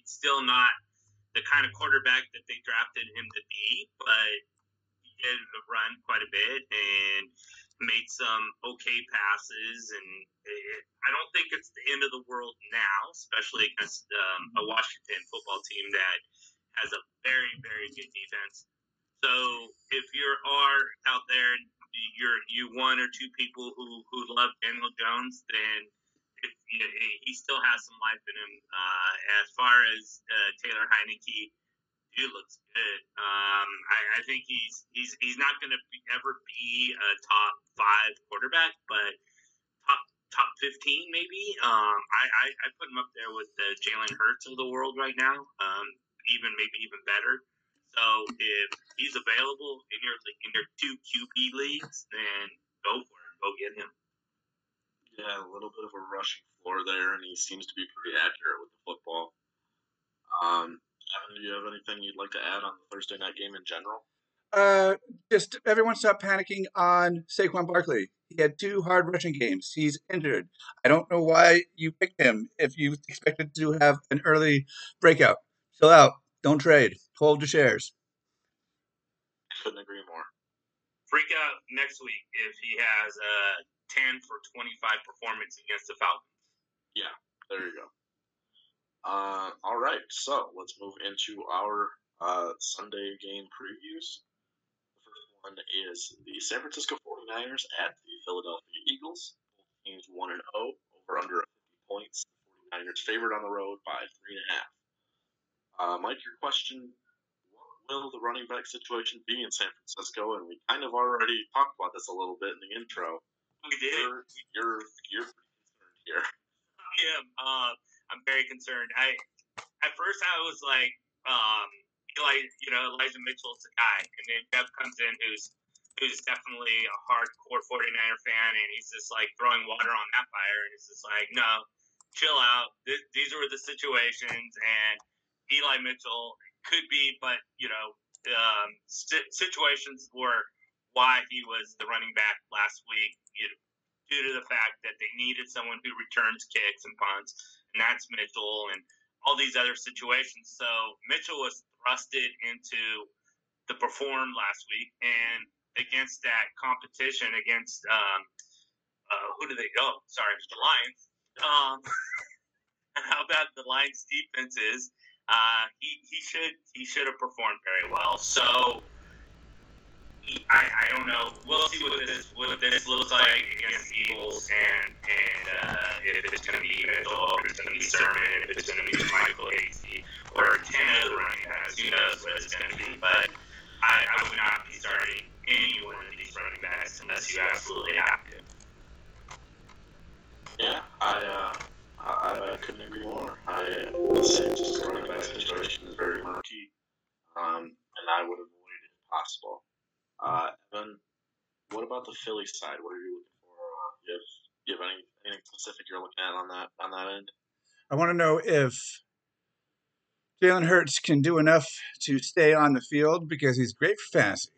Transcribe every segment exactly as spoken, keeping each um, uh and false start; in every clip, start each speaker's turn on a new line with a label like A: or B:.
A: he's still not the kind of quarterback that they drafted him to be, but he did run quite a bit and made some okay passes. And it, I don't think it's the end of the world now, especially against um, a Washington football team that has a very, very good defense. So if you are out there, you're you one or two people who, who love Daniel Jones, then if, you know, he still has some life in him. Uh, as far as uh, Taylor Heineke, dude looks good. Um, I, I think he's he's he's not going to ever be a top five quarterback, but top top fifteen maybe. Um, I, I, I put him up there with the Jalen Hurts of the world right now. Um, even maybe even better. So if he's available in your in your two Q B leagues, then go for it. Go get him.
B: Yeah, a little bit of a rushing floor there, and he seems to be pretty accurate with the football. Um, Evan, do you have anything you'd like to add on the Thursday night game in general?
C: Uh, just everyone stop panicking on Saquon Barkley. He had two hard rushing games. He's injured. I don't know why you picked him if you expected to have an early breakout. Chill out. Don't trade. Hold your shares.
B: Couldn't agree more.
A: Freak out next week if he has a ten for twenty-five performance against the Falcons.
B: Yeah, there you go. Uh, all right, so let's move into our uh, Sunday game previews. The first one is the San Francisco forty-niners at the Philadelphia Eagles. Both teams one and oh, over under fifty points. The forty-niners favored on the road by three and a half. Uh, Mike, your question, what will the running back situation be in San Francisco? And we kind of already talked about this a little bit in the intro.
A: We did.
B: You're, you're, you're pretty concerned here.
A: I am. Uh, I'm very concerned. I At first I was like, um, Eli, you know, Elijah Mitchell's the guy. And then Jeff comes in who's who's definitely a hardcore forty-niner fan, and he's just like throwing water on that fire. And it's just like, no, chill out. This, these were the situations, and Eli Mitchell could be, but, you know, um, st- situations were why he was the running back last week, you know, due to the fact that they needed someone who returns kicks and punts, and that's Mitchell, and all these other situations. So Mitchell was thrusted into the perform last week, and against that competition against um, uh, who do they go? Sorry, the Lions. Um, how bad the Lions defense is, uh, he he should he should have performed very well. So he, I, I don't know. We'll see what this what this looks like against the Eagles, and and uh, if it's going to be Mitchell, or if it's going to be Sermon, if it's going to be Michael Hasty, or ten other running backs. Who knows what it's going to be? But I, I would not be starting any one of these running backs unless you absolutely have to.
B: Yeah, I uh, I, I couldn't agree more. I the San Francisco running back situation is very murky, um, and I would avoid it if possible. Uh, Evan, what about the Philly side? What are you looking for? Uh, do you have, do you have any, anything specific you're looking at on that on that end?
C: I want to know if Jalen Hurts can do enough to stay on the field because he's great for fantasy.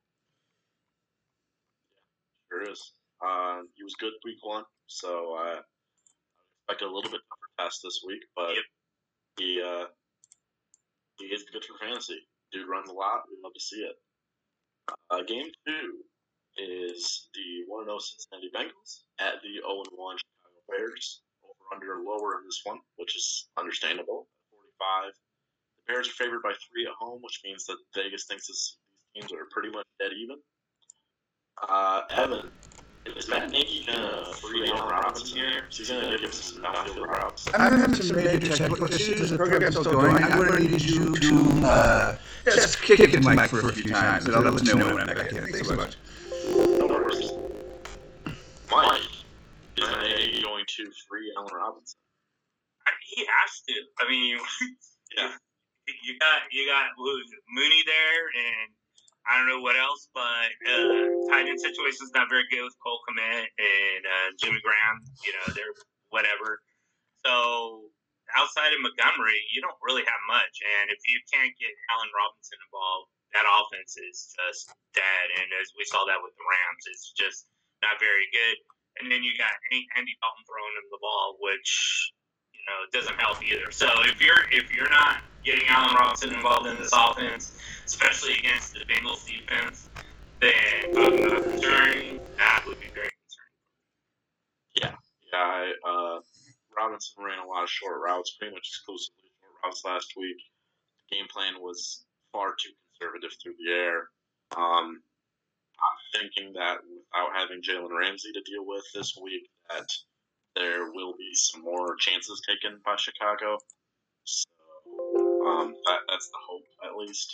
B: Yeah, sure is. Uh, he was good week one, so uh, I expect a little bit tougher test this week, but
A: Yep.
B: he uh, he is good for fantasy. Dude runs a lot. We'd love to see it. Uh, game two is the one and oh Cincinnati Bengals at the oh and one Chicago Bears. Over under lower in this one, which is understandable. forty-five. The Bears are favored by three at home, which means that Vegas thinks this, these teams are pretty much dead even. Uh, Evan, is Matt Nagy gonna free Allen Robinson here? Is he gonna give us some outfield routes?
C: I'm having some major technical issues. The program's still going. I'm going to need you to uh, just kick it to Mike for a few times, and I'll let you know when I'm back in. Thanks so much.
B: No worries. Mike, is Matt Nagy going to free Allen Robinson?
A: He has to. I mean,
B: Yeah.
A: you got you got Mooney there, and I don't know what else, but uh, tight end situation is not very good with Cole Kmet and uh, Jimmy Graham. You know, they're whatever. So outside of Montgomery, you don't really have much. And if you can't get Allen Robinson involved, that offense is just dead. And as we saw that with the Rams, it's just not very good. And then you got Andy Dalton throwing him the ball, which, you you know, it doesn't help either. So if you're if you're not getting Allen Robinson involved in this offense, especially against the Bengals defense, then talking about concerning, that would be very concerning.
B: Yeah, yeah. I, uh, Robinson ran a lot of short routes, pretty much exclusively short routes last week. The game plan was far too conservative through the air. Um, I'm thinking that without having Jalen Ramsey to deal with this week, that there will be some more chances taken by Chicago. So um, that, that's the hope, at least.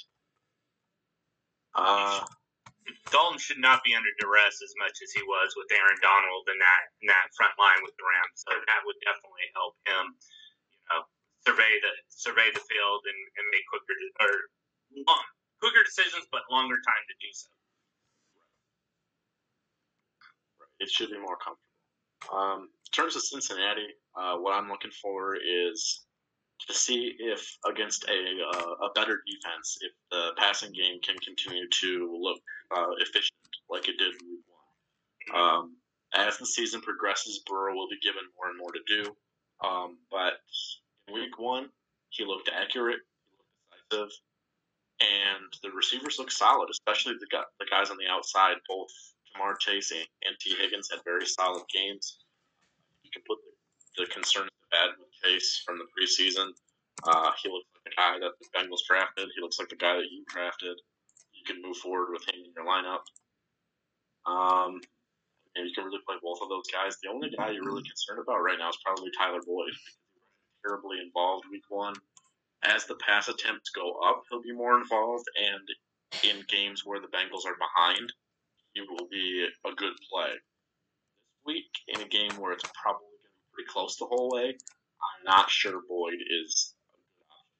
B: Uh,
A: Dalton should not be under duress as much as he was with Aaron Donald in that in that front line with the Rams. So that would definitely help him, you know, survey the survey the field and, and make quicker or long, quicker decisions, but longer time to do so.
B: it should be more comfortable. Um, in terms of Cincinnati, uh, what I'm looking for is to see if against a uh, a better defense, if the passing game can continue to look uh, efficient like it did in week one. Um, as the season progresses, Burrow will be given more and more to do. Um, but in week one, he looked accurate, he looked decisive, and the receivers look solid, especially the guy, the guys on the outside. Both Jamar Chase and, and T. Higgins had very solid games. You can put the, the concern to bed with Chase from the preseason. Uh, he looks like the guy that the Bengals drafted. He looks like the guy that you drafted. You can move forward with him in your lineup. Um, and you can really play both of those guys. The only guy you're really concerned about right now is probably Tyler Boyd, because he was terribly involved week one. As the pass attempts go up, he'll be more involved, and in games where the Bengals are behind, he will be a good play. This week, in a game where it's probably going to be pretty close the whole way, I'm not sure Boyd is a good option.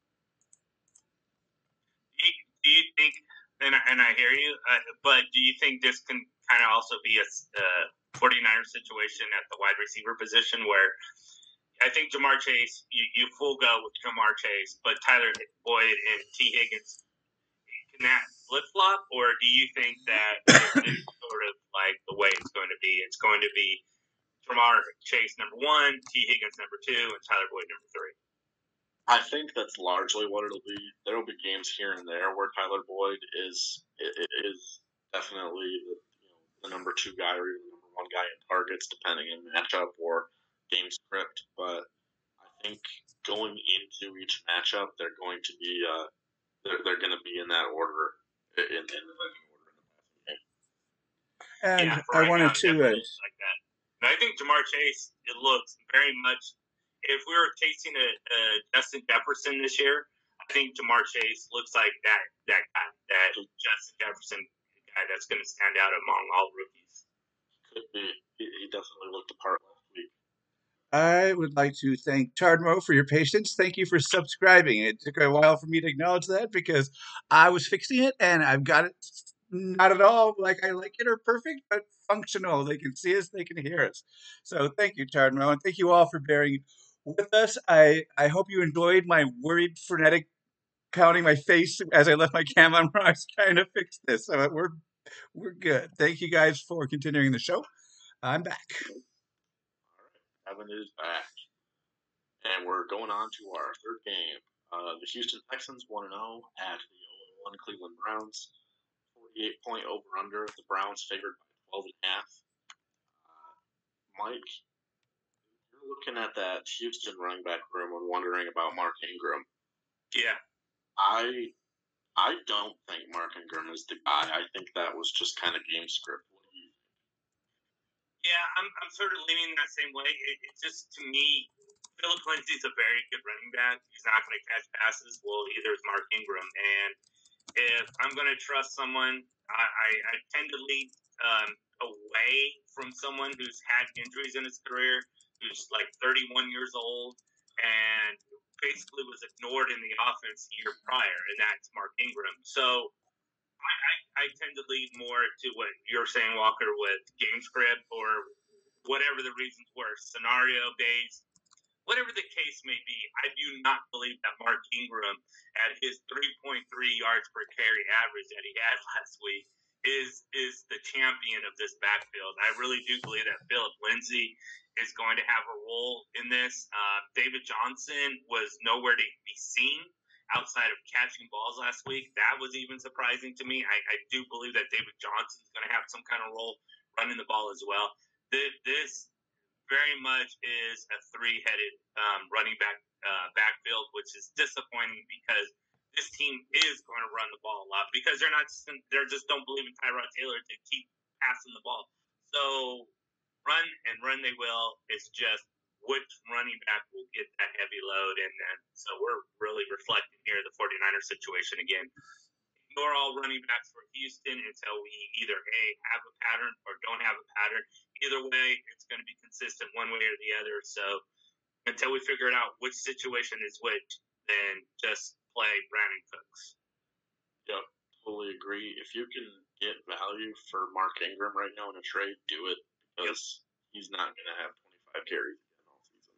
A: Do you, do you think, and I, and I hear you, uh, but do you think this can kind of also be a uh, 49ers situation at the wide receiver position where I think Jamar Chase, you, you full go with Jamar Chase, but Tyler Boyd and T. Higgins, can that flip flop, or do you think that this is sort of like the way it's going to be? It's going to be Jamar Chase number one, T. Higgins number two, and Tyler Boyd number three.
B: I think that's largely what it'll be. There will be games here and there where Tyler Boyd is is definitely the, you know, the number two guy or even the number one guy in targets, depending on matchup or game script. But I think going into each matchup, they're going to be uh, they're, they're going to be in that order in, in the winning order in the passing game.
C: And
A: yeah,
C: I
A: right
C: wanted
A: now,
C: to. Uh,
A: like that. And I think Jamar Chase, it looks very much. If we were chasing a, a Justin Jefferson this year, I think Jamar Chase looks like that that guy, that Justin Jefferson guy that's going to stand out among all rookies.
B: Could be. He, he definitely looked the part last week.
C: I would like to thank Tardmo for your patience. Thank you for subscribing. It took a while for me to acknowledge that because I was fixing it and I've got it not at all like I like it or perfect, but functional. They can see us, they can hear us. So thank you, Tardmo, and thank you all for bearing with us. I, I hope you enjoyed my worried, frenetic pounding my face as I left my cam on where I was trying to fix this. So we're we're good. Thank you guys for continuing the show. I'm back.
B: Evan is back. And we're going on to our third game. Uh, the Houston Texans one and oh at the oh and one Cleveland Browns. forty-eight point over-under. The Browns favored by twelve and a half. Uh, Mike, you're looking at that Houston running back room and wondering about Mark Ingram.
A: Yeah.
B: I I don't think Mark Ingram is the guy. I think that was just kind of game script. What do you think?
A: Yeah, I'm, I'm sort of leaning that same way. It, it just, to me, Philip Lindsay's a very good running back. He's not going to catch passes. Well, either is Mark Ingram. And if I'm going to trust someone, I, I, I tend to lead um, away from someone who's had injuries in his career, who's like thirty-one years old, and basically was ignored in the offense the year prior, and that's Mark Ingram. So I, I, I tend to lead more to what you're saying, Walker, with game script or whatever the reasons were, scenario based, whatever the case may be. I do not believe that Mark Ingram, at his three point three yards per carry average that he had last week, is is the champion of this backfield. I really do believe that Philip Lindsay is going to have a role in this. Uh, David Johnson was nowhere to be seen outside of catching balls last week. That was even surprising to me. I, I do believe that David Johnson is going to have some kind of role running the ball as well. This, this very much is a three-headed um, running back uh, backfield, which is disappointing because this team is going to run the ball a lot because they're not just, they just don't believe in Tyrod Taylor to keep passing the ball. So run and run they will. It's just which running back will get that heavy load, and then so we're really reflecting here the 49ers situation again. Ignore all running backs for Houston until we either A, have a pattern or don't have a pattern. Either way, it's going to be consistent one way or the other. So until we figure it out which situation is which, then just play Brandon Cooks.
B: Yep, totally agree. If you can get value for Mark Ingram right now in a trade, do it because yep. he's not going to have twenty-five carries again all season.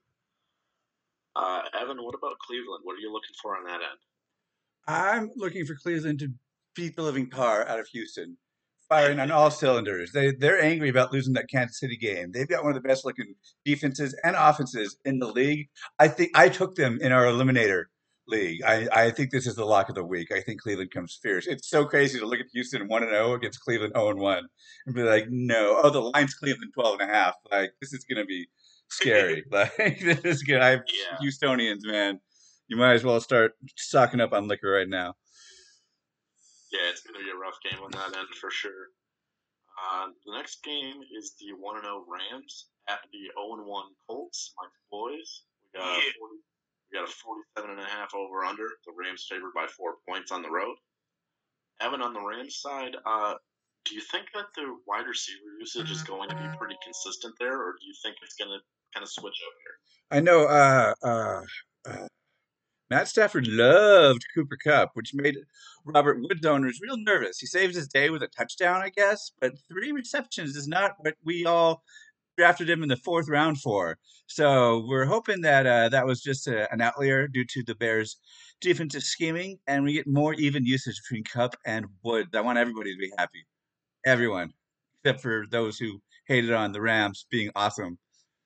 B: Uh, Evan, what about Cleveland? What are you looking for on that end?
C: I'm looking for Cleveland to beat the living tar out of Houston, firing on all cylinders. They they're angry about losing that Kansas City game. They've got one of the best looking defenses and offenses in the league. I think I took them in our eliminator league. I, I think this is the lock of the week. I think Cleveland comes fierce. It's so crazy to look at Houston one and zero against Cleveland zero and one and be like, no, oh the line's Cleveland twelve and a half. Like this is gonna be scary. Like this is good. I have
B: yeah.
C: Houstonians, man. You might as well start stocking up on liquor right now.
B: Yeah, it's going to be a rough game on that end for sure. Uh, the next game is the one and oh Rams at the oh and one Colts, my boys. We got, yeah. a forty, we got a forty-seven and a half over under. The Rams favored by four points on the road. Evan, on the Rams side, uh, do you think that the wide receiver usage is going to be pretty consistent there, or do you think it's going to kind of switch up here?
C: I know uh, uh, uh, Matt Stafford loved Cooper Kupp, which made Robert Woods owners real nervous. He saved his day with a touchdown, I guess, but three receptions is not what we all drafted him in the fourth round for. So we're hoping that uh, that was just a, an outlier due to the Bears' defensive scheming, and we get more even usage between Kupp and Woods. I want everybody to be happy. Everyone, except for those who hated on the Rams being awesome.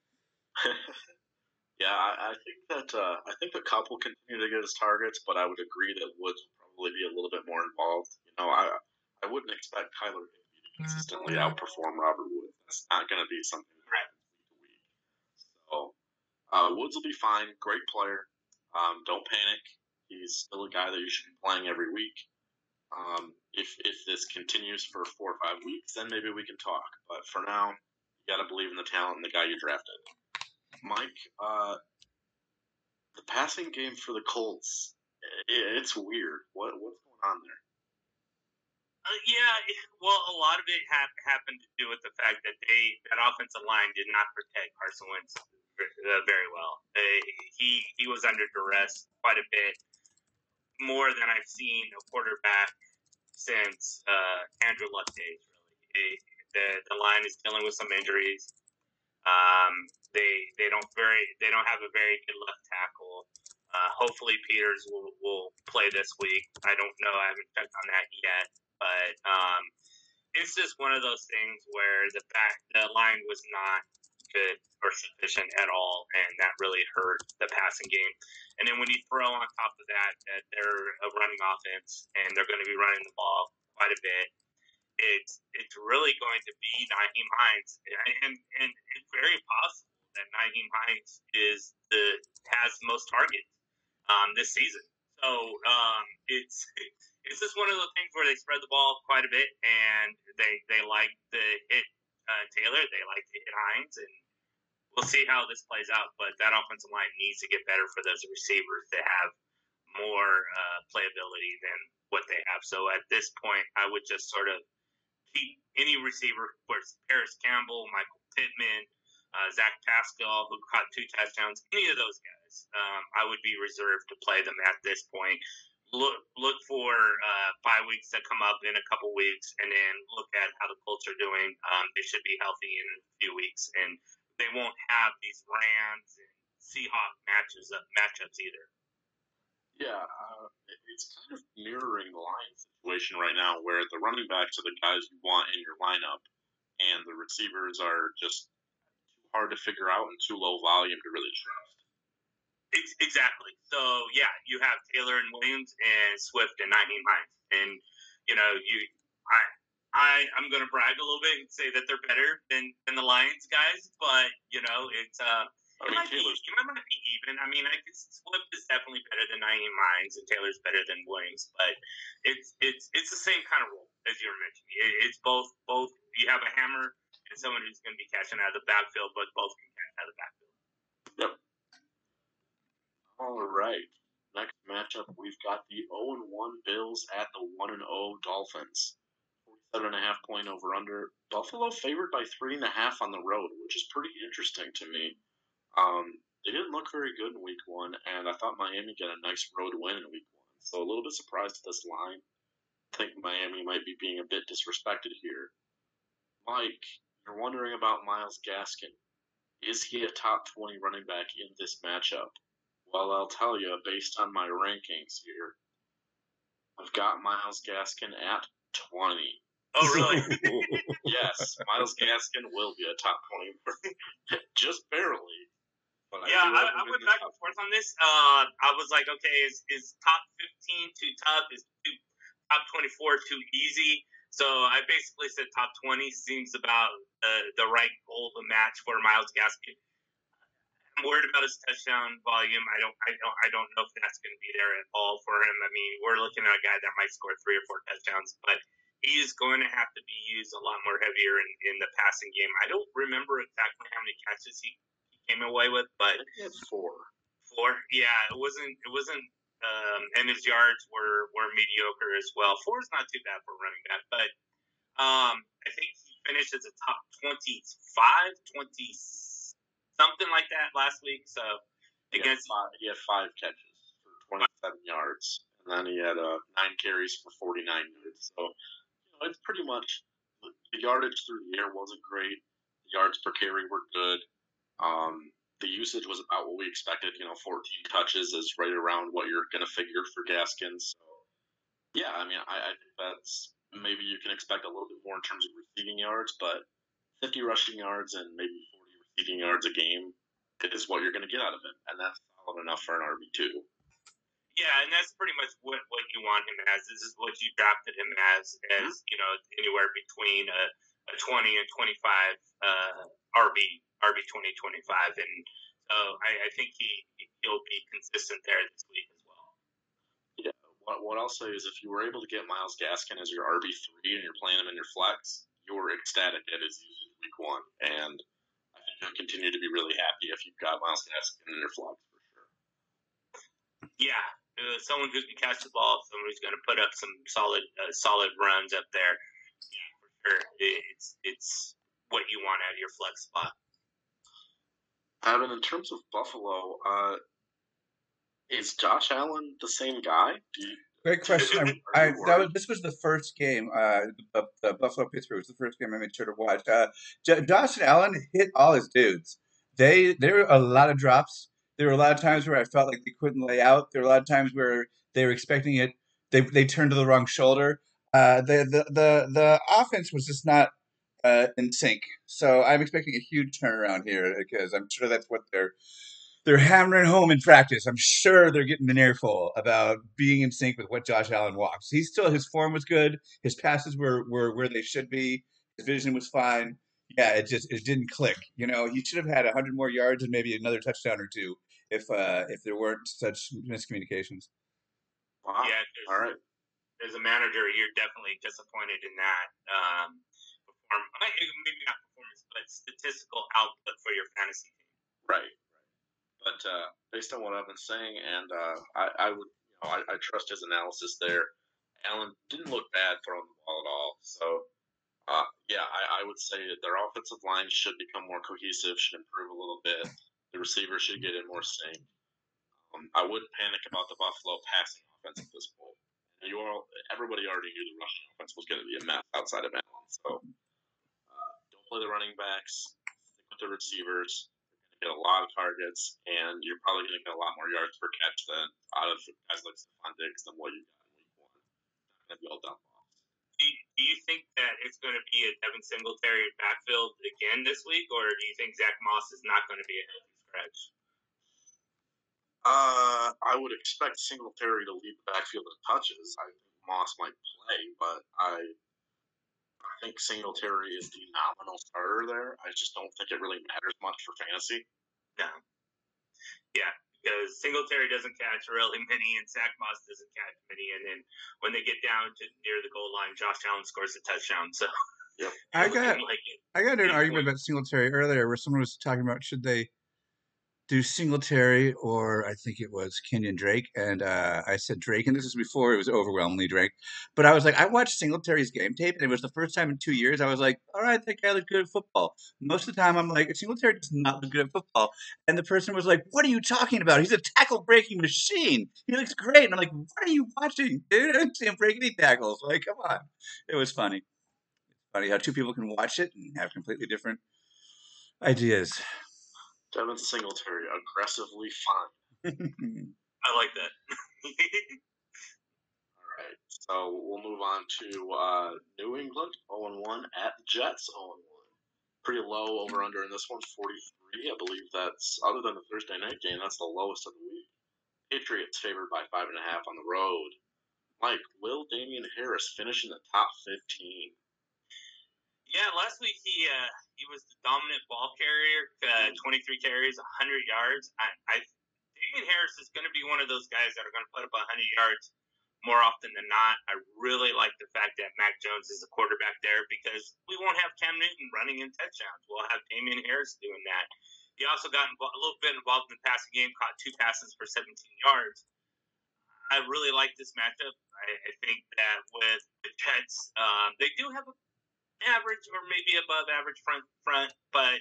B: Yeah, I, I think that uh, I think the Kupp will continue to get his targets, but I would agree that Woods will probably be a little bit more involved. You know, I I wouldn't expect Kyler Higbee to consistently outperform Robert Woods. That's not going to be something that happens week to week. So uh, Woods will be fine. Great player. Um, don't panic. He's still a guy that you should be playing every week. Um, if if this continues for four or five weeks, then maybe we can talk. But for now, you got to believe in the talent and the guy you drafted. Mike, uh, the passing game for the Colts, it, it's weird. What What's going on there?
A: Uh, yeah, well, a lot of it ha- happened to do with the fact that they that offensive line did not protect Carson Wentz uh, very well. Uh, he he was under duress quite a bit, more than I've seen a quarterback since uh, Andrew Luck days. Really, it, the the line is dealing with some injuries. Um, they they don't very they don't have a very good left tackle. Uh, hopefully Peters will, will play this week. I don't know. I haven't checked on that yet, but um, it's just one of those things where the back the line was not good or sufficient at all, and that really hurt the passing game. And then when you throw on top of that that they're a running offense and they're going to be running the ball quite a bit. It's it's really going to be Nyheim Hines, and, and it's very possible that Nyheim Hines is the has the most targets um, this season. So um, it's it's just one of those things where they spread the ball quite a bit, and they they like to hit uh, Taylor, they like to hit Hines, and we'll see how this plays out. But that offensive line needs to get better for those receivers to have more uh, playability than what they have. So at this point, I would just sort of keep any receiver, of course, Paris Campbell, Michael Pittman, uh, Zach Pascal, who caught two touchdowns, any of those guys, um, I would be reserved to play them at this point. Look look for uh, bye weeks to come up in a couple weeks, and then look at how the Colts are doing. Um, they should be healthy in a few weeks, and they won't have these Rams and Seahawks matches up, matchups either.
B: Yeah, uh, it's kind of mirroring the Lions situation right now, where the running backs are the guys you want in your lineup, and the receivers are just too hard to figure out and too low volume to really trust.
A: Ex- exactly. So yeah, you have Taylor and Williams and Swift and Nyheim Hines, and you know you I I I'm gonna brag a little bit and say that they're better than, than the Lions guys, but you know it's uh
B: I
A: it
B: mean,
A: might be
B: Taylor's
A: it might be even. I mean, I guess Swift is definitely better than Nyheim Hines and Taylor's better than Williams, but it's it's it's the same kind of role as you were mentioning. It, it's both both you have a hammer and someone who's going to be catching out of the backfield, but both can catch out of the backfield.
B: Yep. All right. Next matchup, we've got the oh and one Bills at the one and oh Dolphins. forty-seven and a half point over under. Buffalo favored by three and a half on the road, which is pretty interesting to me. Um, they didn't look very good in week one, and I thought Miami got a nice road win in week one. So a little bit surprised at this line. I think Miami might be being a bit disrespected here. Mike, you're wondering about Myles Gaskin. Is he a top twenty running back in this matchup? Well, I'll tell you, based on my rankings here, I've got Myles Gaskin at twenty.
A: Oh, really?
B: Yes, Myles Gaskin will be a top twenty, just barely. But
A: yeah,
B: I,
A: I, I went back and forth on this. Uh, I was like, okay, is, is top fifteen too tough? Is too, top twenty-four too easy? So I basically said top twenty seems about uh, the right goal to match for Myles Gaskin. I'm worried about his touchdown volume. I don't, I don't, I don't know if that's going to be there at all for him. I mean, we're looking at a guy that might score three or four touchdowns, but he is going to have to be used a lot more heavier in, in the passing game. I don't remember exactly how many catches he, he came away with, but
B: he had four.
A: Four, yeah, it wasn't, it wasn't, um, and his yards were were mediocre as well. Four is not too bad for running back, but um, I think he finished as a top twenty-five, twenty something like that last week. So
B: He had
A: against
B: five, he had five catches for twenty-seven yards, and then he had uh, nine carries for forty-nine yards. So you know, it's pretty much the yardage through the air wasn't great. The yards per carry were good. Um, the usage was about what we expected. You know, fourteen touches is right around what you're going to figure for Gaskin. So yeah, I mean, I, I think that's maybe you can expect a little bit more in terms of receiving yards, but fifty rushing yards and maybe forty receiving yards a game is what you're going to get out of him, and that's solid enough for an R B two.
A: Yeah, and that's pretty much what, what you want him as. This is what you drafted him as, as mm-hmm. you know, anywhere between a, a twenty and twenty-five uh, R B, R B twenty, twenty-five, and so I, I think he he'll be consistent there this week as well.
B: Yeah, what, what I'll say is if you were able to get Myles Gaskin as your R B three and you're playing him in your flex, you were ecstatic at his usage week one, and I think you'll continue to be really happy if you've got Myles Gaskin in your flex for sure.
A: Yeah. Uh, someone who can catch the ball, someone who's going to put up some solid, uh, solid runs up there. Yeah, for sure. It's it's what you want out of your flex spot.
B: Evan, in terms of Buffalo, uh, is Josh Allen the same guy? Do you,
C: Great question. I, I that was, this was the first game. Uh, the, the Buffalo Pittsburgh was the first game I made sure to watch. Uh, J- Josh Allen hit all his dudes. They there were a lot of drops. There were a lot of times where I felt like they couldn't lay out. There were a lot of times where they were expecting it. They they turned to the wrong shoulder. Uh, the, the the the offense was just not uh, in sync. So I'm expecting a huge turnaround here because I'm sure that's what they're they're hammering home in practice. I'm sure they're getting an earful about being in sync with what Josh Allen walks. He's still his form was good. His passes were were where they should be. His vision was fine. Yeah, it just it didn't click. You know, he should have had a hundred more yards and maybe another touchdown or two if uh, if there weren't such miscommunications.
B: Wow.
A: Yeah,
B: all right.
A: As a manager, you're definitely disappointed in that. Um, perform, maybe not performance, but statistical output for your fantasy team.
B: Right. But uh, based on what I've been saying, and uh, I, I would, you know, I, I trust his analysis there. Allen didn't look bad throwing the ball at all. So, uh, yeah, I, I would say that their offensive line should become more cohesive, should improve a little bit. The receivers should get in more sync. Um, I wouldn't panic about the Buffalo passing offense at this point. You all, everybody already knew the rushing offense was going to be a mess outside of Allen. So, uh, don't play the running backs. Stick with the receivers. Get a lot of targets, and you're probably going to get a lot more yards per catch than out of guys like Stephon Diggs than what you got in week one. It's going to be all dump offs.
A: Do you, do you think that it's going to be a Devin Singletary backfield again this week, or do you think Zach Moss is not going to be a healthy scratch?
B: Uh, I would expect Singletary to lead the backfield in touches. I think Moss might play, but I I think Singletary is the nominal starter there. I just don't think it really matters much for fantasy.
A: No. Yeah, because Singletary doesn't catch really many, and Zach Moss doesn't catch many. And then when they get down to near the goal line, Josh Allen scores a touchdown. So
B: Yep.
C: I got
A: like it,
C: I got into an
A: big
C: argument
A: point.
C: about Singletary earlier where someone was talking about should they do Singletary or I think it was Kenyon Drake, and uh, I said Drake, and this was before it was overwhelmingly Drake. But I was like, I watched Singletary's game tape, and it was the first time in two years I was like, all right, that guy looked good at football. Most of the time, I'm like, Singletary does not look good at football, and the person was like, what are you talking about? He's a tackle breaking machine. He looks great, and I'm like, what are you watching, dude? I didn't see him break any tackles. Like, come on, it was funny. Funny how two people can watch it and have completely different ideas.
B: Devin Singletary, aggressively fine.
A: I like that.
B: All right, so we'll move on to uh, New England, oh and one at the Jets, oh and one. Pretty low over under in this one, forty-three. I believe that's, other than the Thursday night game, that's the lowest of the week. Patriots favored by five and a half on the road. Mike, will Damian Harris finish in the top fifteen?
A: Yeah, last week he uh, he was the dominant ball carrier, uh, twenty-three carries, one hundred yards. I, I Damian Harris is going to be one of those guys that are going to put up one hundred yards more often than not. I really like the fact that Mac Jones is the quarterback there because we won't have Cam Newton running in touchdowns. We'll have Damian Harris doing that. He also got involved, a little bit involved in the passing game, caught two passes for seventeen yards. I really like this matchup. I, I think that with the Jets, um, they do have a average or maybe above average front front, but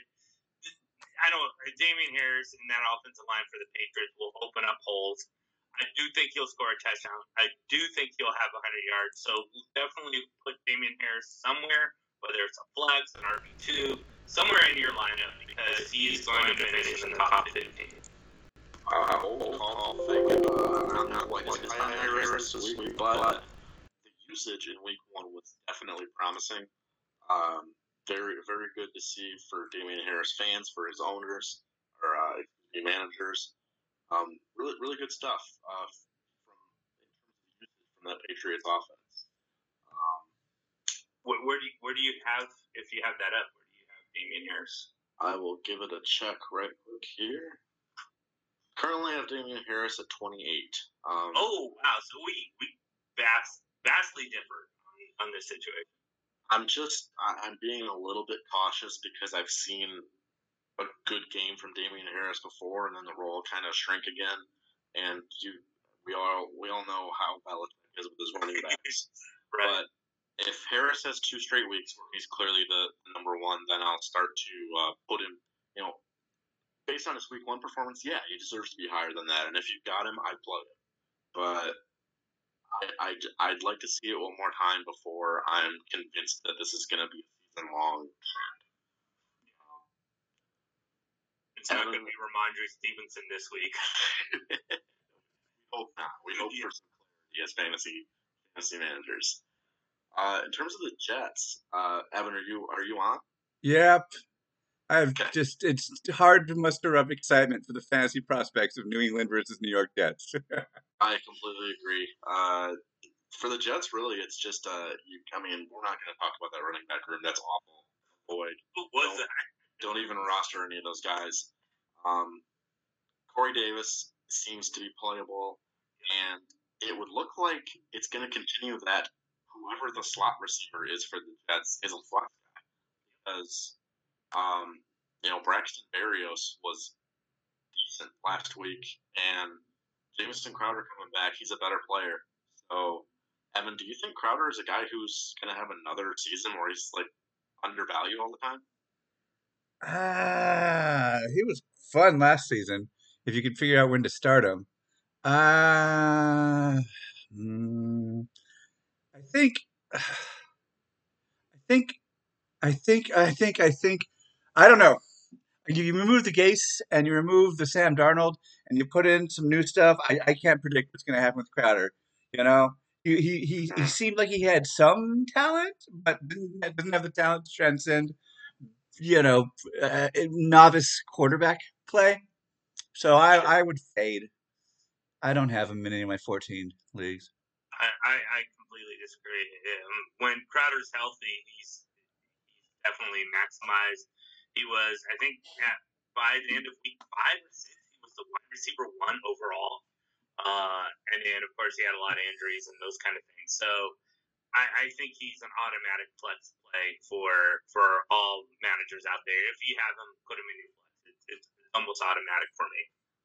A: I don't. Damian Harris and that offensive line for the Patriots will open up holes. I do think he'll score a touchdown. I do think he'll have one hundred yards. So we'll definitely put Damian Harris somewhere, whether it's a flex, an R B two, somewhere in your lineup because he's going to finish in the top fifteen.
B: Uh, old call thinking, uh, I'm not quite as high on Harris this week, but the usage in week one was definitely promising. Um, very, very good to see for Damian Harris fans, for his owners, or uh, managers. Um, really, really good stuff uh, from in terms of usage from that Patriots offense. Um,
A: where, where do you, where do you have if you have that up? Where do you have Damian Harris?
B: I will give it a check right quick here. Currently, I have Damian Harris at twenty-eight. Um,
A: oh wow! So we we vast vastly differ on, on this situation.
B: I'm just I'm being a little bit cautious because I've seen a good game from Damian Harris before, and then the role kind of shrink again. And you, we all we all know how Belichick is with his running backs.
A: Right.
B: But if Harris has two straight weeks where he's clearly the number one, then I'll start to uh, put him. You know, based on his week one performance, yeah, he deserves to be higher than that. And if you've got him, I'd plug him. But I, I'd, I'd like to see it one more time before I'm convinced that this is going to be a season-long trend. Um,
A: it's not going to be Ramondre Stevenson this week.
B: We hope not. We hope yeah. for some clarity as fantasy fantasy managers. Uh, in terms of the Jets, uh, Evan, are you are you on?
C: Yep. I've okay. just it's hard to muster up excitement for the fantasy prospects of New England versus New York Jets.
B: I completely agree. Uh, for the Jets, really, it's just uh, you, I mean, we're not going to talk about that running back room. That's awful. Avoid.
A: Who was
B: don't,
A: that?
B: Don't even roster any of those guys. Um, Corey Davis seems to be playable, and it would look like it's going to continue that whoever the slot receiver is for the Jets is a flex guy, because um, you know Braxton Berrios was decent last week, and Jamison Crowder coming back, he's a better player. So, Evan, do you think Crowder is a guy who's going to have another season where he's like undervalued all the time?
C: Ah, uh, he was fun last season. If you could figure out when to start him, uh, mm, I think, I think, I think, I think, I think, I don't know. You remove the Gase and you remove the Sam Darnold and you put in some new stuff. I, I can't predict what's going to happen with Crowder. You know, he, he he he seemed like he had some talent, but didn't, didn't have the talent to transcend, you know, uh, novice quarterback play. So I, I would fade I don't have him in any of my fourteen leagues.
A: I, I, I completely disagree. Um, when Crowder's healthy, he's he's definitely maximized. He was, I think, at, by the end of week five or six, he was the wide receiver one overall. Uh, and then, of course, he had a lot of injuries and those kind of things. So I, I think he's an automatic flex play for for all managers out there. If you have him, put him in your flex. It's, it's almost automatic for me.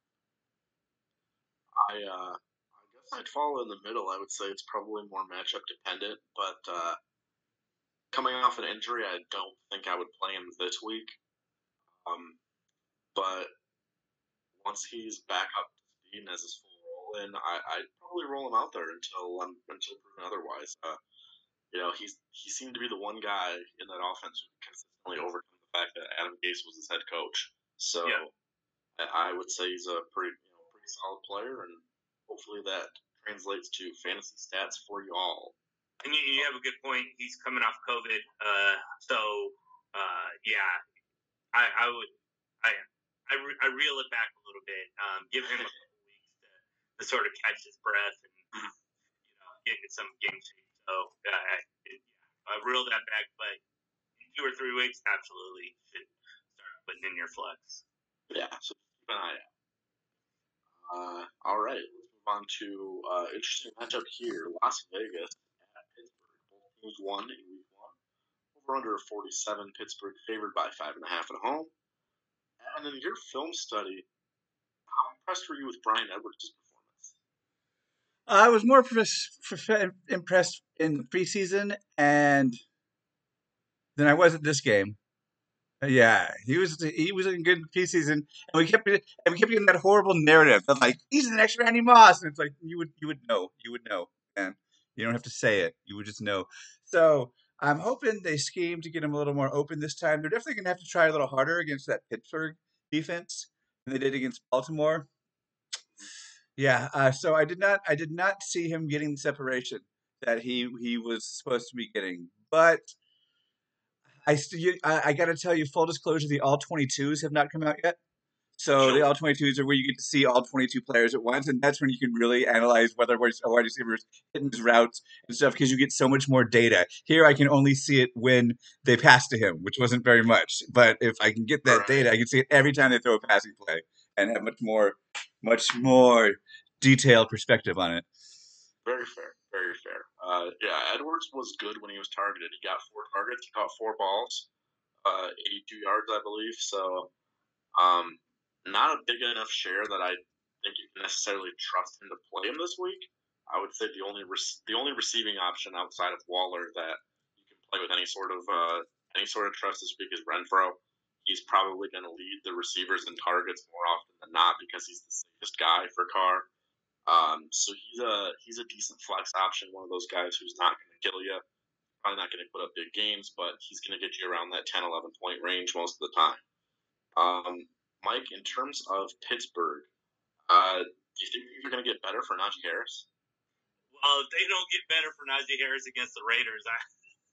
B: I uh, I guess I'd fall in the middle. I would say it's probably more matchup dependent, but uh, coming off an injury, I don't think I would play him this week. Um, but once he's back up to speed and has his full roll in, I, I'd probably roll him out there until um, until proven otherwise. Uh, you know, he's he seemed to be the one guy in that offense who consistently overcome the fact that Adam Gase was his head coach. So
A: Yeah.
B: I, I would say he's a pretty you know pretty solid player, and hopefully that translates to fantasy stats for you all.
A: And you, you have a good point. He's coming off COVID, uh, so uh, yeah, I, I would I I, re- I reel it back a little bit. Um, give him a couple weeks to, to sort of catch his breath and you know get into some game shape. So uh, I, it, yeah, I reel that back, but in two or three weeks, absolutely should start putting in your flex.
B: Yeah, so keep an eye out. Uh, all right, let's move on to uh, interesting matchup here: Las Vegas at Pittsburgh. Both teams won in week one. Over under forty-seven. Pittsburgh favored by five and a half at home. And in your film study, how impressed were you with Brian Edwards' performance?
C: I was more impressed in the preseason and than I was at this game. Yeah, he was he was in good preseason, and we kept and we kept getting that horrible narrative of like he's the next Randy Moss, and it's like you would you would know you would know, and you don't have to say it, you would just know. So I'm hoping they scheme to get him a little more open this time. They're definitely gonna have to try a little harder against that Pittsburgh defense than they did against Baltimore. Yeah, uh, so I did not I did not see him getting the separation that he he was supposed to be getting, but. I, st- I, I got to tell you, full disclosure, the all twenty-twos have not come out yet. So the all twenty-twos are where you get to see all twenty-two players at once, and that's when you can really analyze whether a wide receiver is hitting his routes and stuff because you get so much more data. Here, I can only see it when they pass to him, which wasn't very much. But if I can get that
B: Right.
C: data, I can see it every time they throw a passing play and have much more, much more detailed perspective on it.
B: Very fair. Very fair. Uh, yeah, Edwards was good when he was targeted. He got four targets. He caught four balls, uh, eighty-two yards, I believe. So, um, not a big enough share that I think you can necessarily trust him to play him this week. I would say the only re- the only receiving option outside of Waller that you can play with any sort of uh, any sort of trust this week is Renfro. He's probably going to lead the receivers in targets more often than not because he's the safest guy for Carr. Um, so he's a he's a decent flex option, one of those guys who's not going to kill you, probably not going to put up big games, but he's going to get you around that ten, eleven point range most of the time. Um, Mike, in terms of Pittsburgh, uh, do you think things are going to get better for Najee Harris?
A: Well, if they don't get better for Najee Harris against the Raiders, I,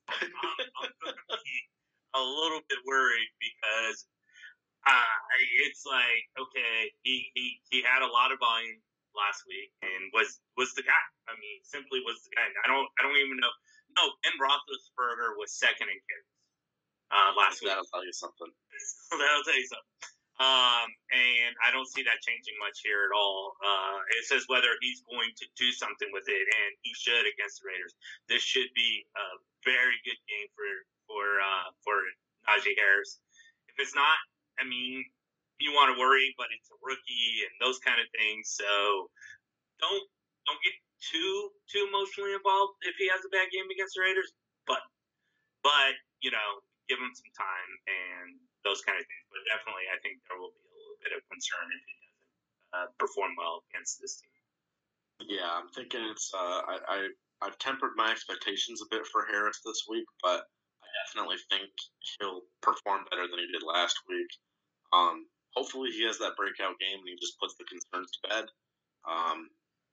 A: I'm going to be a little bit worried because uh, it's like, okay, he, he, he had a lot of volume last week and was was the guy. I mean, simply was the guy. I don't I don't even know. No, Ben Roethlisberger was second in carries uh, last week.
B: That'll tell you something.
A: That'll tell you something. Um, and I don't see that changing much here at all. Uh, it says whether he's going to do something with it, and he should against the Raiders. This should be a very good game for for uh, for Najee Harris. If it's not, I mean, you want to worry, but it's a rookie and those kind of things. So don't don't get too too emotionally involved if he has a bad game against the Raiders. But but you know, give him some time and those kind of things. But definitely, I think there will be a little bit of concern if he doesn't uh, perform well against this team.
B: Yeah, I'm thinking it's. Uh, I, I I've tempered my expectations a bit for Harris this week, but I definitely think he'll perform better than he did last week. Um, hopefully, he has that breakout game and he just puts the concerns to bed. Um,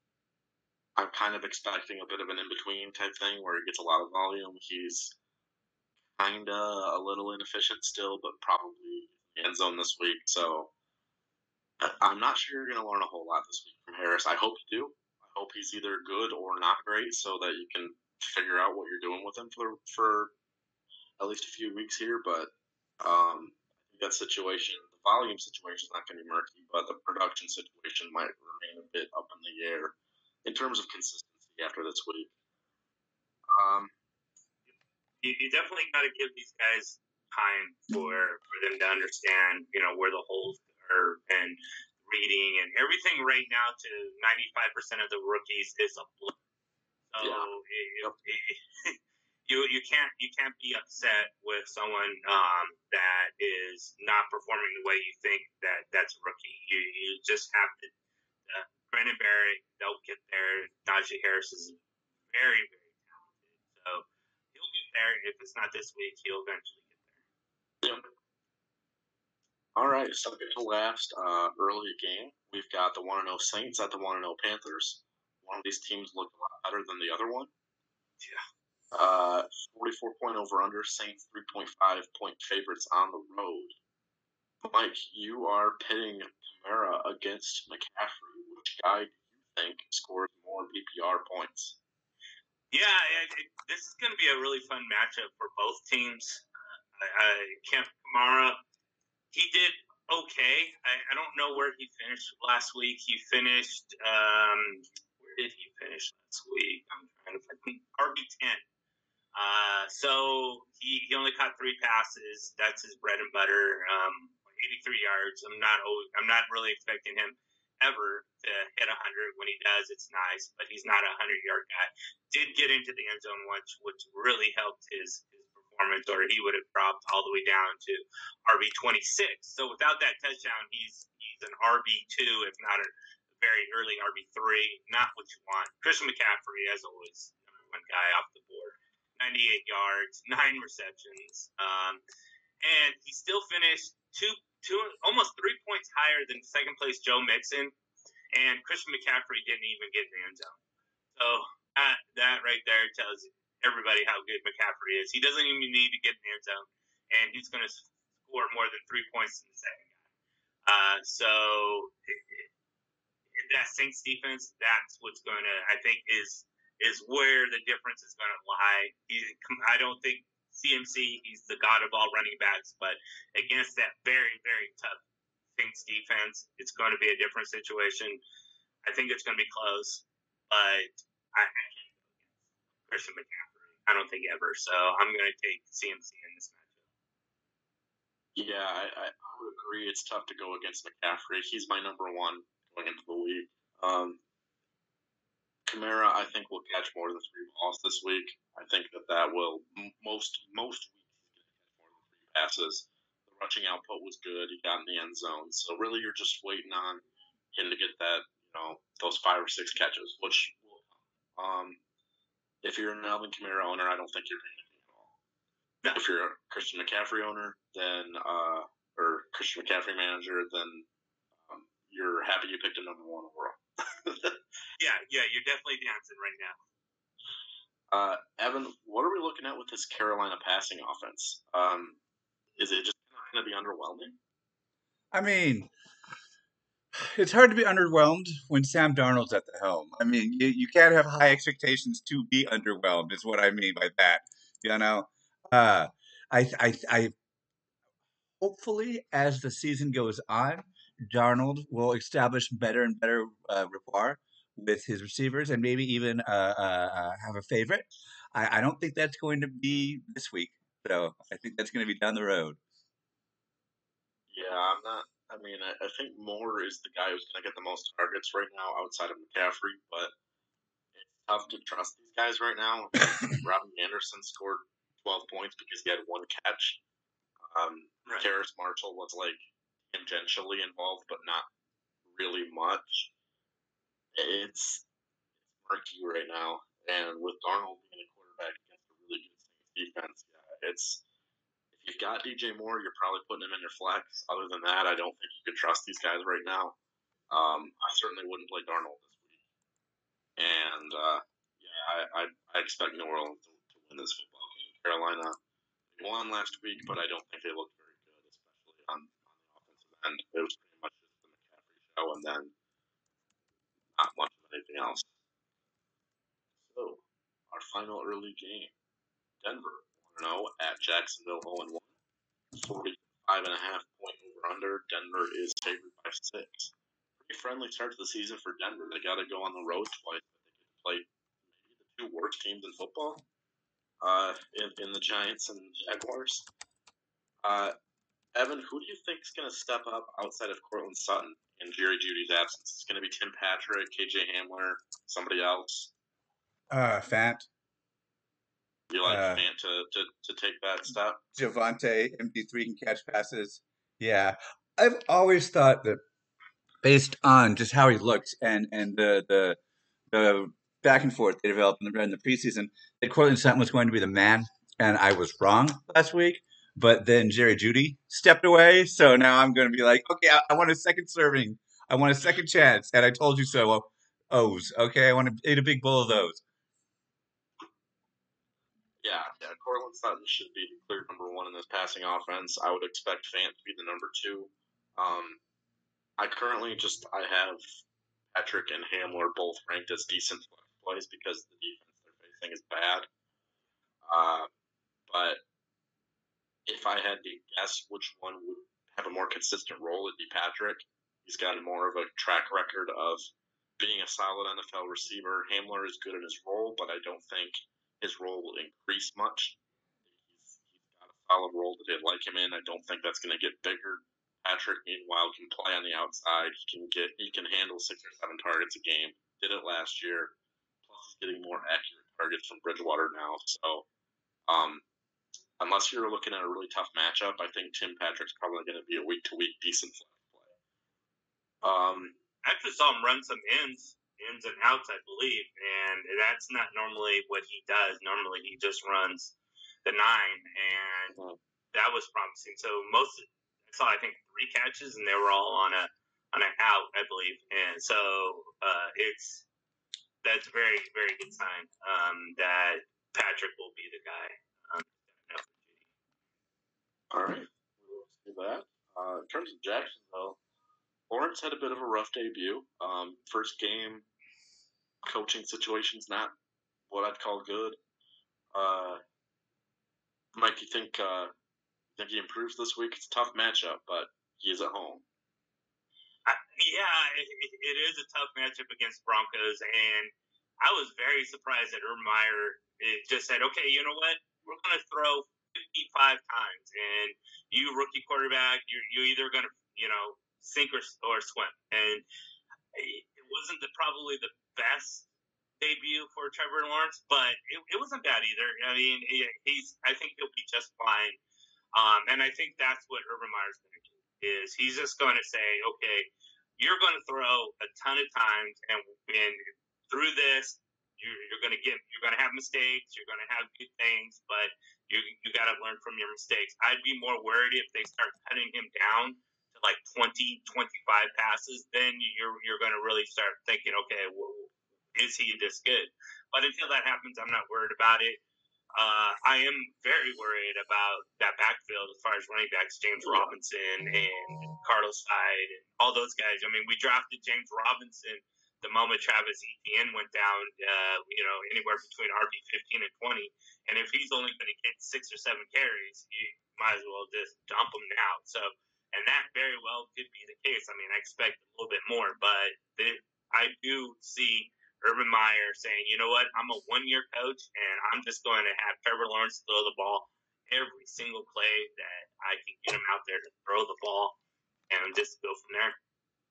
B: I'm kind of expecting a bit of an in between type thing where he gets a lot of volume. He's kind of a little inefficient still, but probably end zone this week. So I'm not sure you're going to learn a whole lot this week from Harris. I hope you do. I hope he's either good or not great, so that you can figure out what you're doing with him for for at least a few weeks here. But um, I think that situation, the volume situation, is not going to be murky, but the production situation might remain a bit up in the air in terms of consistency after this week. Um,
A: you, you definitely got to give these guys time for for them to understand, you know, where the holes are and reading and everything. Right now, to ninety-five percent of the rookies is a blip. So
B: Yeah.
A: it, it, it, you you can't you can't be upset with someone um, that is not performing the way you think that that's a rookie. You you just have to. Uh, Brandon Barrett, they'll get there. Najee Harris is very very talented, so he'll get there. If it's not this week, he'll eventually get there.
B: Yep. All right, second to last uh, early game, we've got the one and oh Saints at the one and oh Panthers. One of these teams looked a lot better than the other one.
A: Yeah.
B: Uh, forty-four point over under, Saints three point five point favorites on the road. Mike, you are pitting Kamara against McCaffrey. Which guy do you think scores more P P R points?
A: Yeah, it, it, this is going to be a really fun matchup for both teams. Uh, I, Camp Kamara, he did okay. I, I don't know where he finished last week. He finished, um, where did he finish last week? I'm trying to think. R B ten. Uh, so he, he only caught three passes. That's his bread and butter. Um, eighty-three yards. I'm not I'm not really expecting him ever to hit one hundred. When he does, it's nice, but he's not a hundred yard guy. Did get into the end zone once, which really helped his, his performance, or he would have dropped all the way down to R B twenty-six. So without that touchdown, he's he's an R B two, if not a very early R B three. Not what you want. Christian McCaffrey, as always, number one guy off the board. ninety-eight yards, nine receptions, um, and he still finished two, two, almost three points higher than second place Joe Mixon, and Christian McCaffrey didn't even get in the end zone. So that that right there tells everybody how good McCaffrey is. He doesn't even need to get in the end zone, and he's going to score more than three points in the second guy. Uh, so that Saints defense, that's what's going to, I think, is is where the difference is going to lie. He, I don't think C M C, he's the god of all running backs, but against that very, very tough Saints defense, it's going to be a different situation. I think it's going to be close, but I, I can't go against Christian McCaffrey. I don't think ever. So I'm going to take C M C in this matchup.
B: Yeah, I, I, I would agree. It's tough to go against McCaffrey. He's my number one going into the league. Um, Kamara, I think, will catch more than three balls this week. I think that that will most most weeks he's going to catch more than three passes. The rushing output was good. He got in the end zone, so really you're just waiting on him to get that, you know, those five or six catches, which will come. Um, if you're an Alvin Kamara owner, I don't think you're panicking at all.
A: No.
B: If you're a Christian McCaffrey owner, then uh, or Christian McCaffrey manager, then um, you're happy you picked a number one overall.
A: yeah, yeah, you're definitely dancing right now.
B: Uh, Evan, what are we looking at with this Carolina passing offense? Um, is it just going to be underwhelming?
C: I mean, it's hard to be underwhelmed when Sam Darnold's at the helm. I mean, you, you can't have high expectations to be underwhelmed, is what I mean by that. You know, uh, I, I, I, hopefully, as the season goes on, Darnold will establish better and better uh, rapport with his receivers and maybe even uh, uh, uh, have a favorite. I, I don't think that's going to be this week, so I think that's going to be down the road.
B: Yeah, I'm not. I mean, I, I think Moore is the guy who's going to get the most targets right now outside of McCaffrey, but it's tough to trust these guys right now. Robbie Anderson scored twelve points because he had one catch. Um,
A: Right.
B: Terrace Marshall was like tangentially involved, but not really much. It's murky right now, and with Darnold being a quarterback against a really good Saints defense, yeah, it's if you've got D J Moore, you're probably putting him in your flex. Other than that, I don't think you could trust these guys right now. Um, I certainly wouldn't play Darnold this week, and uh, yeah, I, I, I expect New Orleans to, to win this football game. Carolina won last week, but I don't think they looked very good, especially on, on the offensive end. It was pretty much just the McCaffrey show, and then not much of anything else. So, our final early game, Denver one and oh at Jacksonville oh and one. forty-five and a half point over under. Denver is favored by six. Pretty friendly start to the season for Denver. They got to go on the road twice, but they get to play maybe the two worst teams in football, uh, in, in the Giants and Jaguars. Uh, Evan, who do you think is going to step up outside of Cortland Sutton in Jerry Jeudy's absence? It's going to be Tim Patrick, K J Hamler, somebody else.
C: Uh, Fant.
B: You like
C: Uh,
B: Fant to, to, to take that step?
C: Javante, M P three can catch passes. Yeah. I've always thought that based on just how he looked and, and the, the the back and forth they developed in the, in the preseason, that Cortland Sutton was going to be the man, and I was wrong last week. But then Jerry Jeudy stepped away, so now I'm going to be like, okay, I, I want a second serving. I want a second chance, and I told you so. O's, okay? I want to eat a big bowl of those.
B: Yeah, yeah. Cortland Sutton should be the clear number one in this passing offense. I would expect Fant to be the number two. Um, I currently just I have Patrick and Hamler both ranked as decent plays because the defense they're facing is bad. Uh, but if I had to guess which one would have a more consistent role, it'd be Patrick. He's got more of a track record of being a solid N F L receiver. Hamler is good in his role, but I don't think his role will increase much. He's, he's got a solid role that they'd like him in. I don't think that's going to get bigger. Patrick, meanwhile, can play on the outside. He can get he can handle six or seven targets a game. Did it last year. Plus, he's getting more accurate targets from Bridgewater now. So, um, unless you're looking at a really tough matchup, I think Tim Patrick's probably going to be a week to week decent play. Um,
A: I actually saw him run some ins, ins and outs, I believe, and that's not normally what he does. Normally, he just runs the nine, and mm-hmm. that was promising. So most, I saw I think three catches, and they were all on a on an out, I believe, and so uh, it's that's a very very good sign um, that Patrick will be the guy. Um,
B: all right, we'll see that. Uh, in terms of Jacksonville, Lawrence had a bit of a rough debut. Um, first game, coaching situation's not what I'd call good. Uh, Mike, you think uh, think he improves this week? It's a tough matchup, but he is at home.
A: Uh, yeah, it, it is a tough matchup against Broncos, and I was very surprised that Urban Meyer just said, "Okay, you know what? We're going to throw fifty-five times, and you rookie quarterback, you're you either going to you know sink or or swim." And it wasn't the, probably the best debut for Trevor Lawrence, but it, it wasn't bad either. I mean, he's I think he'll be just fine. Um, and I think that's what Urban Meyer's going to do, is he's just going to say, okay, you're going to throw a ton of times, and, and through this, you're, you're going to get, you're going to have mistakes, you're going to have good things, but you you got to learn from your mistakes. I'd be more worried if they start cutting him down to like twenty, twenty-five passes, then you're you're going to really start thinking, okay, well, is he this good? But until that happens, I'm not worried about it. Uh, I am very worried about that backfield as far as running backs, James Robinson and Carlos Hyde and all those guys. I mean, we drafted James Robinson the moment Travis Etienne went down, uh, you know, anywhere between R B fifteen and twenty. And if he's only going to get six or seven carries, you might as well just dump him now. So, and that very well could be the case. I mean, I expect a little bit more, but the, I do see Urban Meyer saying, you know what, I'm a one-year coach, and I'm just going to have Trevor Lawrence throw the ball every single play that I can get him out there to throw the ball, and just go from there.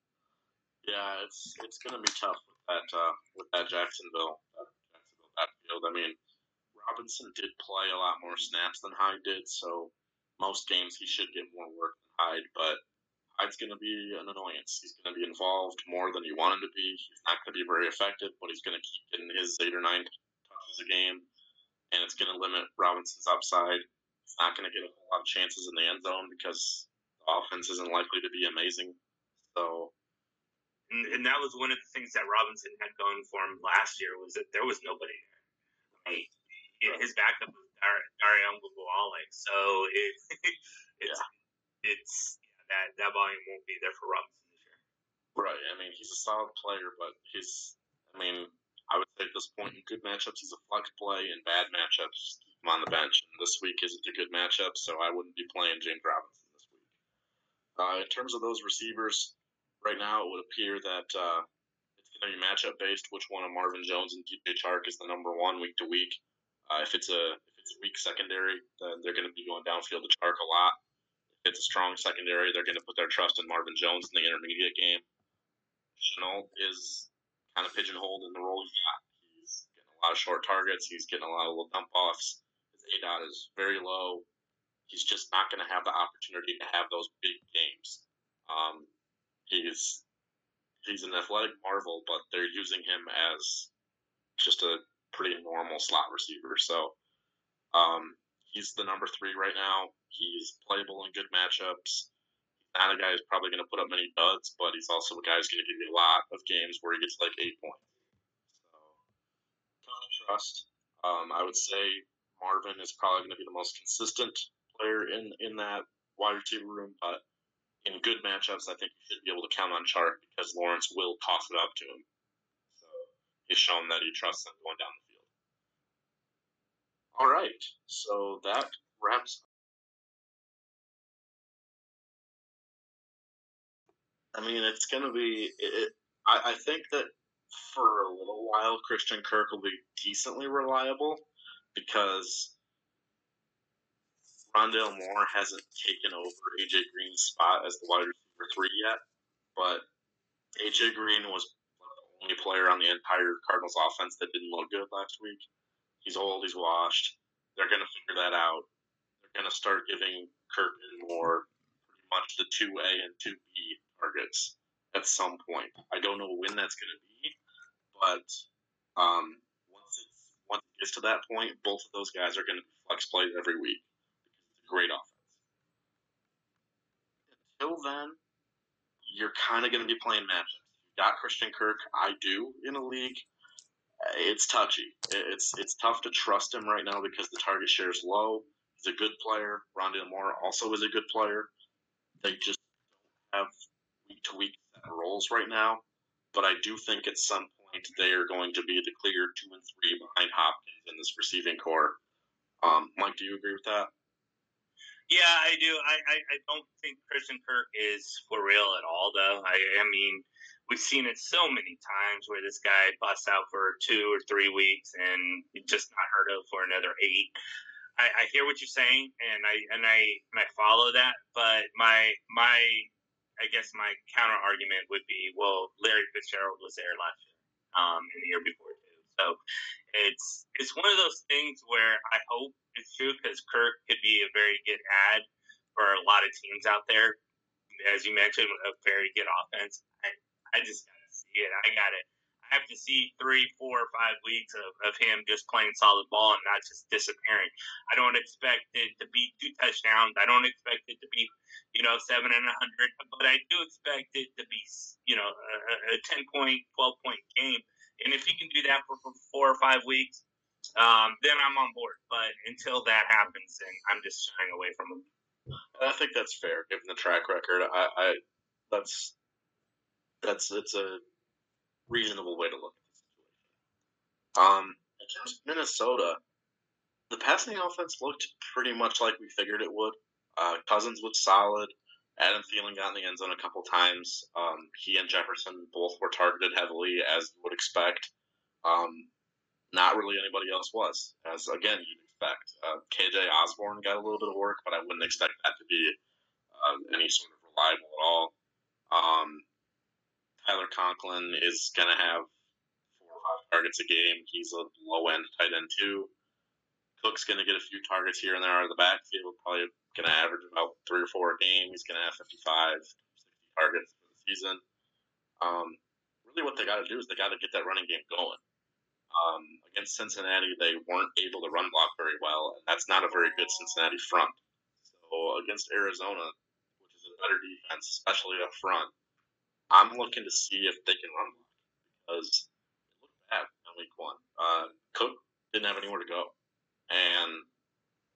B: Yeah, it's it's going to be tough with that uh, with that Jacksonville uh, Jacksonville backfield. I mean, Robinson did play a lot more snaps than Hyde did, so most games he should get more work than Hyde, but Hyde's going to be an annoyance. He's going to be involved more than you want him to be. He's not going to be very effective, but he's going to keep getting his eight or nine touches a game, and it's going to limit Robinson's upside. He's not going to get a whole lot of chances in the end zone because the offense isn't likely to be amazing. So,
A: and, and that was one of the things that Robinson had going for him last year, was that there was nobody there. I mean, right. His backup was Dar- Darian Wale, so it, it's yeah. it's. That, that volume won't be there for Robinson this year.
B: Right. I mean, he's a solid player, but he's. I mean, I would say at this point in good matchups, he's a flex play. In bad matchups, keep him on the bench. And this week isn't a good matchup, so I wouldn't be playing James Robinson this week. Uh, in terms of those receivers, right now it would appear that uh, it's going to be matchup based. Which one of Marvin Jones and D J Chark is the number one week to week? Uh, if it's a if it's a weak secondary, then they're going to be going downfield to Chark a lot. If it's a strong secondary, they're going to put their trust in Marvin Jones in the intermediate game. Shenault is kind of pigeonholed in the role he's got. He's getting a lot of short targets. He's getting a lot of little dump offs. His A DOT is very low. He's just not going to have the opportunity to have those big games. Um, he's he's an athletic marvel, but they're using him as just a pretty normal slot receiver. So um, he's the number three right now. He's playable in good matchups. Not a guy who's probably going to put up many duds, but he's also a guy who's going to give you a lot of games where he gets like eight points. So, ton of trust. Um, I would say Marvin is probably going to be the most consistent player in in that wide receiver room, but in good matchups, I think you should be able to count on Chark because Lawrence will toss it up to him. So he's shown that he trusts him going down the field. All right, so that wraps. I mean, it's going to be. It, I, I think that for a little while, Christian Kirk will be decently reliable because Rondale Moore hasn't taken over A J Green's spot as the wide receiver three yet. But A J Green was the only player on the entire Cardinals offense that didn't look good last week. He's old, he's washed. They're going to figure that out. They're going to start giving Kirk and Moore pretty much the two A and two B targets at some point. I don't know when that's going to be, but um, once it's once it gets to that point, both of those guys are going to be flex plays every week because it's a great offense. Until then, you're kind of going to be playing matchups. You got Christian Kirk, I do in a league. It's touchy. It's it's tough to trust him right now because the target share is low. He's a good player. Rondale Moore also is a good player. They just don't have week to week roles right now. But I do think at some point they are going to be the clear two and three behind Hopkins in this receiving core. Um, Mike, do you agree with that?
A: Yeah, I do. I, I, I don't think Christian Kirk is for real at all, though. I, I mean, we've seen it so many times where this guy busts out for two or three weeks and just not heard of for another eight. I, I hear what you're saying, and I and I and I follow that. But my my I guess my counter argument would be, well, Larry Fitzgerald was there last year, um, and the year before too. So it's it's one of those things where I hope it's true because Kirk could be a very good ad for a lot of teams out there. As you mentioned, a very good offense. I, I just gotta see it. I got it. I have to see three, four, or five weeks of, of him just playing solid ball and not just disappearing. I don't expect it to be two touchdowns. I don't expect it to be, you know, seven and a hundred. But I do expect it to be, you know, a, a ten point, twelve point game. And if he can do that for, for four or five weeks, um, then I'm on board. But until that happens, then I'm just shying away from him.
B: I think that's fair given the track record. I, I that's that's it's a reasonable way to look at the situation. Um, in terms of Minnesota, the passing offense looked pretty much like we figured it would. Uh, Cousins was solid. Adam Thielen got in the end zone a couple times. Um, he and Jefferson both were targeted heavily, as you would expect. Um, not really anybody else was, as again you'd expect. Uh, K J Osborne got a little bit of work, but I wouldn't expect that to be uh, any sort of reliable at all. Um, Tyler Conklin is going to have four or five targets a game. He's a low end tight end too. Cook's going to get a few targets here and there out of the backfield, probably going to average about three or four a game. He's going to have fifty-five, sixty targets for the season. Um, really what they got to do is they got to get that running game going. Um, against Cincinnati, they weren't able to run block very well, and that's not a very good Cincinnati front. So against Arizona, which is a better defense, especially up front, I'm looking to see if they can run block because it looked bad in week one. Uh, Cook didn't have anywhere to go. And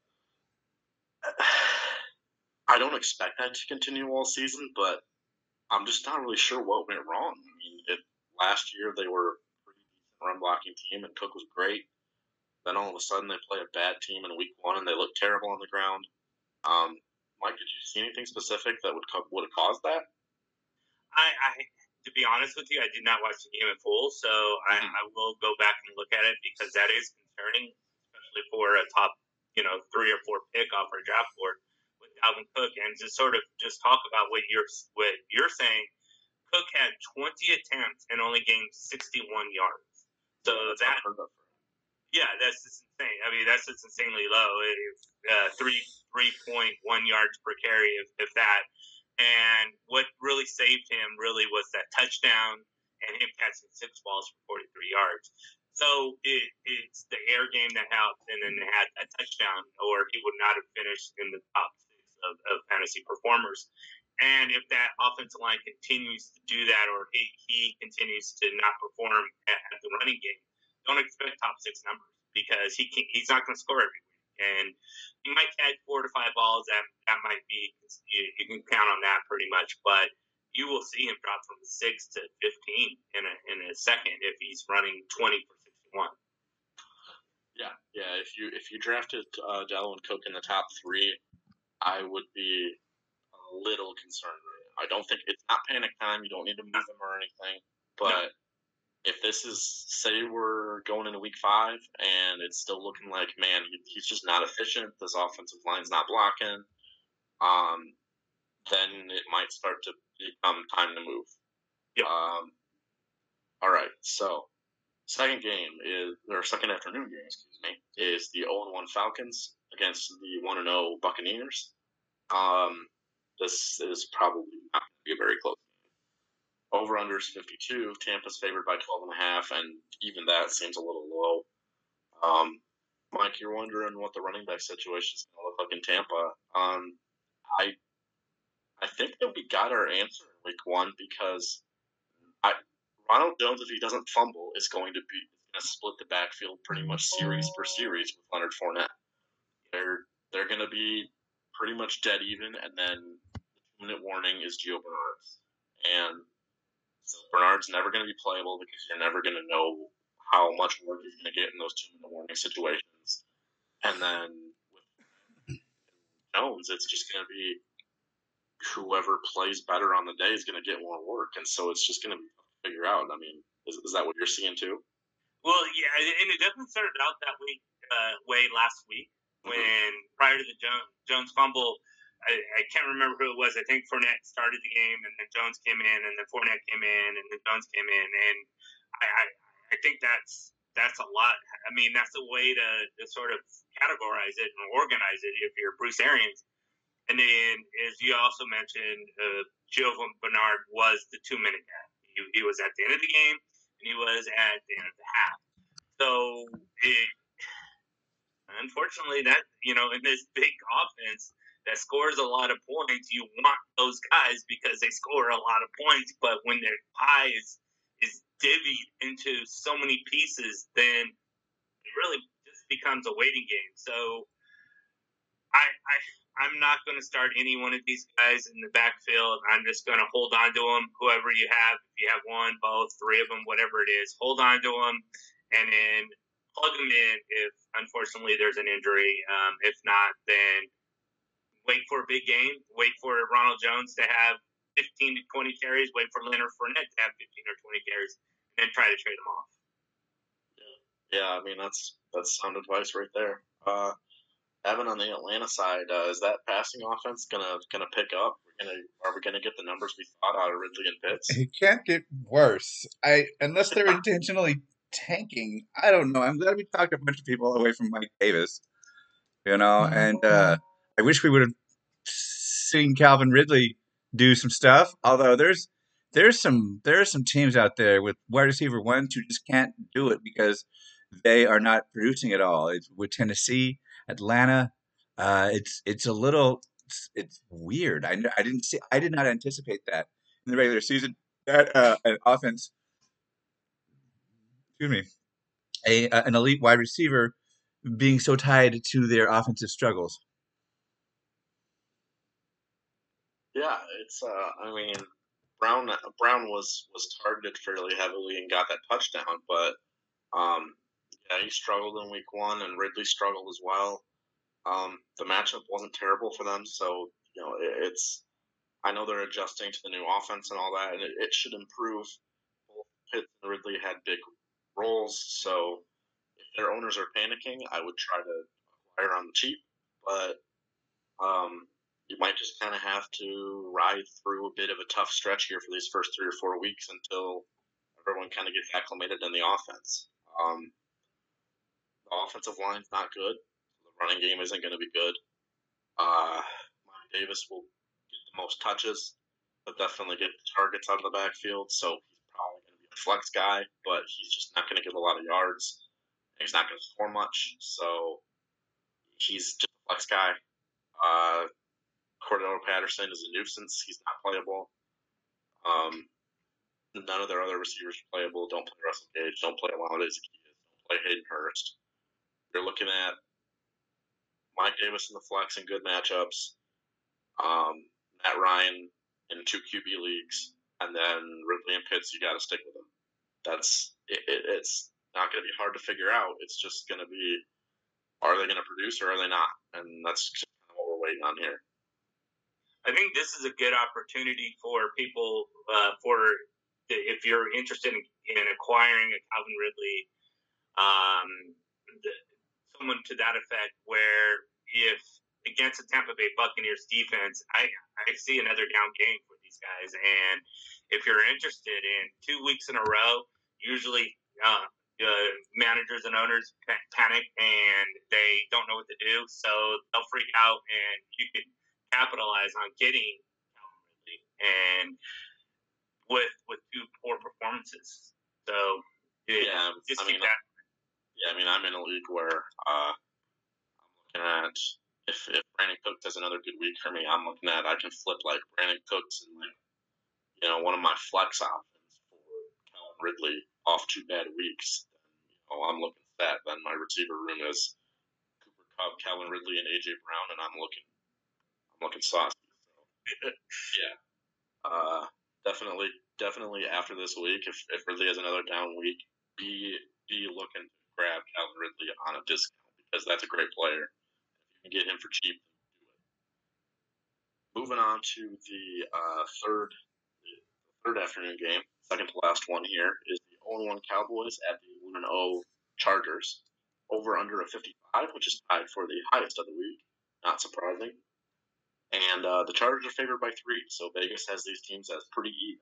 B: I don't expect that to continue all season, but I'm just not really sure what went wrong. I mean, it, last year they were a pretty decent run blocking team, and Cook was great. Then all of a sudden they play a bad team in week one, and they look terrible on the ground. Um, Mike, did you see anything specific that would co- would have caused that?
A: I, I, to be honest with you, I did not watch the game in full, so I,
B: Mhm.
A: I will go back and look at it because that is concerning, especially for a top, you know, three or four pick off our draft board with Dalvin Cook. And just sort of just talk about what you're what you're saying. Cook had twenty attempts and only gained sixty-one yards. So
B: That's
A: that
B: unheard of.
A: yeah, that's just insane. I mean, that's just insanely low. Uh, three three point one yards per carry, if, if that. And what really saved him really was that touchdown and him catching six balls for forty-three yards. So it, it's the air game that helped, and then they had that touchdown, or he would not have finished in the top six of, of fantasy performers. And if that offensive line continues to do that, or he, he continues to not perform at, at the running game, don't expect top six numbers because he can, he's not going to score every week. And he might catch four to five balls. That that might be you, you can count on that pretty much. But you will see him drop from six to fifteen in a in a second if he's running twenty for sixty-one.
B: Yeah, yeah. If you if you drafted uh, Dalvin Cook in the top three, I would be a little concerned right now. I don't think it's not panic time. You don't need to move him or anything. But if this is, say, we're going into week five and it's still looking like, man, he, he's just not efficient. This offensive line's not blocking. Um, then it might start to become time to move.
A: Yep.
B: Um, all right. So, second game is, or second afternoon game, excuse me, is the oh and one Falcons against the one and oh Buccaneers. Um, this is probably not going to be a very close game. Over-under is fifty-two. Tampa's favored by twelve and a half, and even that seems a little low. Um, Mike, you're wondering what the running back situation is going to look like in Tampa. Um, I I think that we got our answer in week one because I, Ronald Jones, if he doesn't fumble, is going to be going to split the backfield pretty much series per series with Leonard Fournette. They're they're going to be pretty much dead even, and then the two-minute warning is Gio Bernard. And so Bernard's never going to be playable because you're never going to know how much work he's going to get in those two-minute warning situations. And then with Jones, it's just going to be whoever plays better on the day is going to get more work. And so it's just going to be tough to figure out. I mean, is, is that what you're seeing too?
A: Well, yeah, and it definitely started out that week, uh, way last week when mm-hmm. prior to the Jones, Jones fumble, I, I can't remember who it was. I think Fournette started the game, and then Jones came in, and then Fournette came in, and then Jones came in, and I, I, I think that's that's a lot. I mean, that's a way to, to sort of categorize it and organize it if you're Bruce Arians. And then, as you also mentioned, uh, Gio Bernard was the two-minute guy. He, he was at the end of the game, and he was at the end of the half. So, it, unfortunately, that, you know, in this big offense that scores a lot of points, you want those guys because they score a lot of points. But when their pie is, is divvied into so many pieces, then it really just becomes a waiting game. So, I, I I'm not going to start any one of these guys in the backfield. I'm just going to hold on to them, whoever you have. If you have one, both, three of them, whatever it is, hold on to them, and then plug them in if, unfortunately, there's an injury. Um, if not, then wait for a big game. Wait for Ronald Jones to have fifteen to twenty carries. Wait for Leonard Fournette to have fifteen or twenty carries, and then try to trade them off.
B: Yeah, yeah. I mean, that's that's sound advice right there. Uh, Evan, on the Atlanta side, uh, is that passing offense gonna gonna pick up? We're gonna are we gonna get the numbers we thought out of Ridley and Pitts?
C: It can't get worse. I unless they're intentionally tanking. I don't know. I'm glad we talked a bunch of people away from Mike Davis. You know, and uh, I wish we would have seen Calvin Ridley do some stuff. Although there's there's some there's some teams out there with wide receiver ones who just can't do it because they are not producing at all. It's with Tennessee. Atlanta, uh, it's it's a little it's, it's weird. I, I didn't see I did not anticipate that in the regular season that uh, an offense, excuse me, a uh, an elite wide receiver being so tied to their offensive struggles.
B: Yeah, it's uh, I mean, Brown Brown was was targeted fairly heavily and got that touchdown, but um, yeah, he struggled in week one, and Ridley struggled as well. Um, the matchup wasn't terrible for them, so you know it, it's. I know they're adjusting to the new offense and all that, and it, it should improve. Both Pitts and Ridley had big roles, so if their owners are panicking, I would try to acquire on the cheap, but um, you might just kind of have to ride through a bit of a tough stretch here for these first three or four weeks until everyone kind of gets acclimated in the offense. Um, the offensive line's not good. The running game isn't going to be good. Uh, Mike Davis will get the most touches, but definitely get the targets out of the backfield. So he's probably going to be a flex guy, but he's just not going to get a lot of yards. He's not going to score much, so he's just a flex guy. Uh, Cordell Patterson is a nuisance. He's not playable. Um, none of their other receivers are playable. Don't play Russell Gage. Don't play Alonzo Zaccheaus. Don't play Hayden Hurst. You're looking at Mike Davis in the flex in good matchups. Um, Matt Ryan in two Q B leagues, and then Ridley and Pitts. You got to stick with them. That's it, it, it's not going to be hard to figure out. It's just going to be, are they going to produce or are they not? And that's kind of what we're waiting on here.
A: I think this is a good opportunity for people, uh, for if you're interested in, in acquiring a Calvin Ridley, um, the, someone to that effect, where if against the Tampa Bay Buccaneers defense, I, I see another down game for these guys. And if you're interested in two weeks in a row, usually uh, uh, managers and owners panic and they don't know what to do. So they'll freak out, and you can capitalize on getting Calvin Ridley and with with two poor performances. So yeah,
B: yeah
A: just
B: I
A: keep
B: mean,
A: that.
B: Yeah, I mean, I'm in a league where uh, I'm looking at if if Brandon Cooks has another good week for me, I'm looking at I can flip like Brandon Cooks and like you know one of my flex options for Calvin Ridley off two bad weeks. Then you know I'm looking at that. Then my receiver room is Cooper Kupp, Calvin Ridley, and A J Brown, and I'm looking I'm looking saucy. So, yeah, uh, definitely definitely after this week, if if Ridley has another down week, be be looking to grab Calvin Ridley on a discount because that's a great player. If you can get him for cheap, do it. Moving on to the uh, third the third afternoon game, second to last one here is the oh and one Cowboys at the one and oh Chargers. Over under a fifty-five, which is tied for the highest of the week. Not surprising. And uh, the Chargers are favored by three, so Vegas has these teams as pretty even.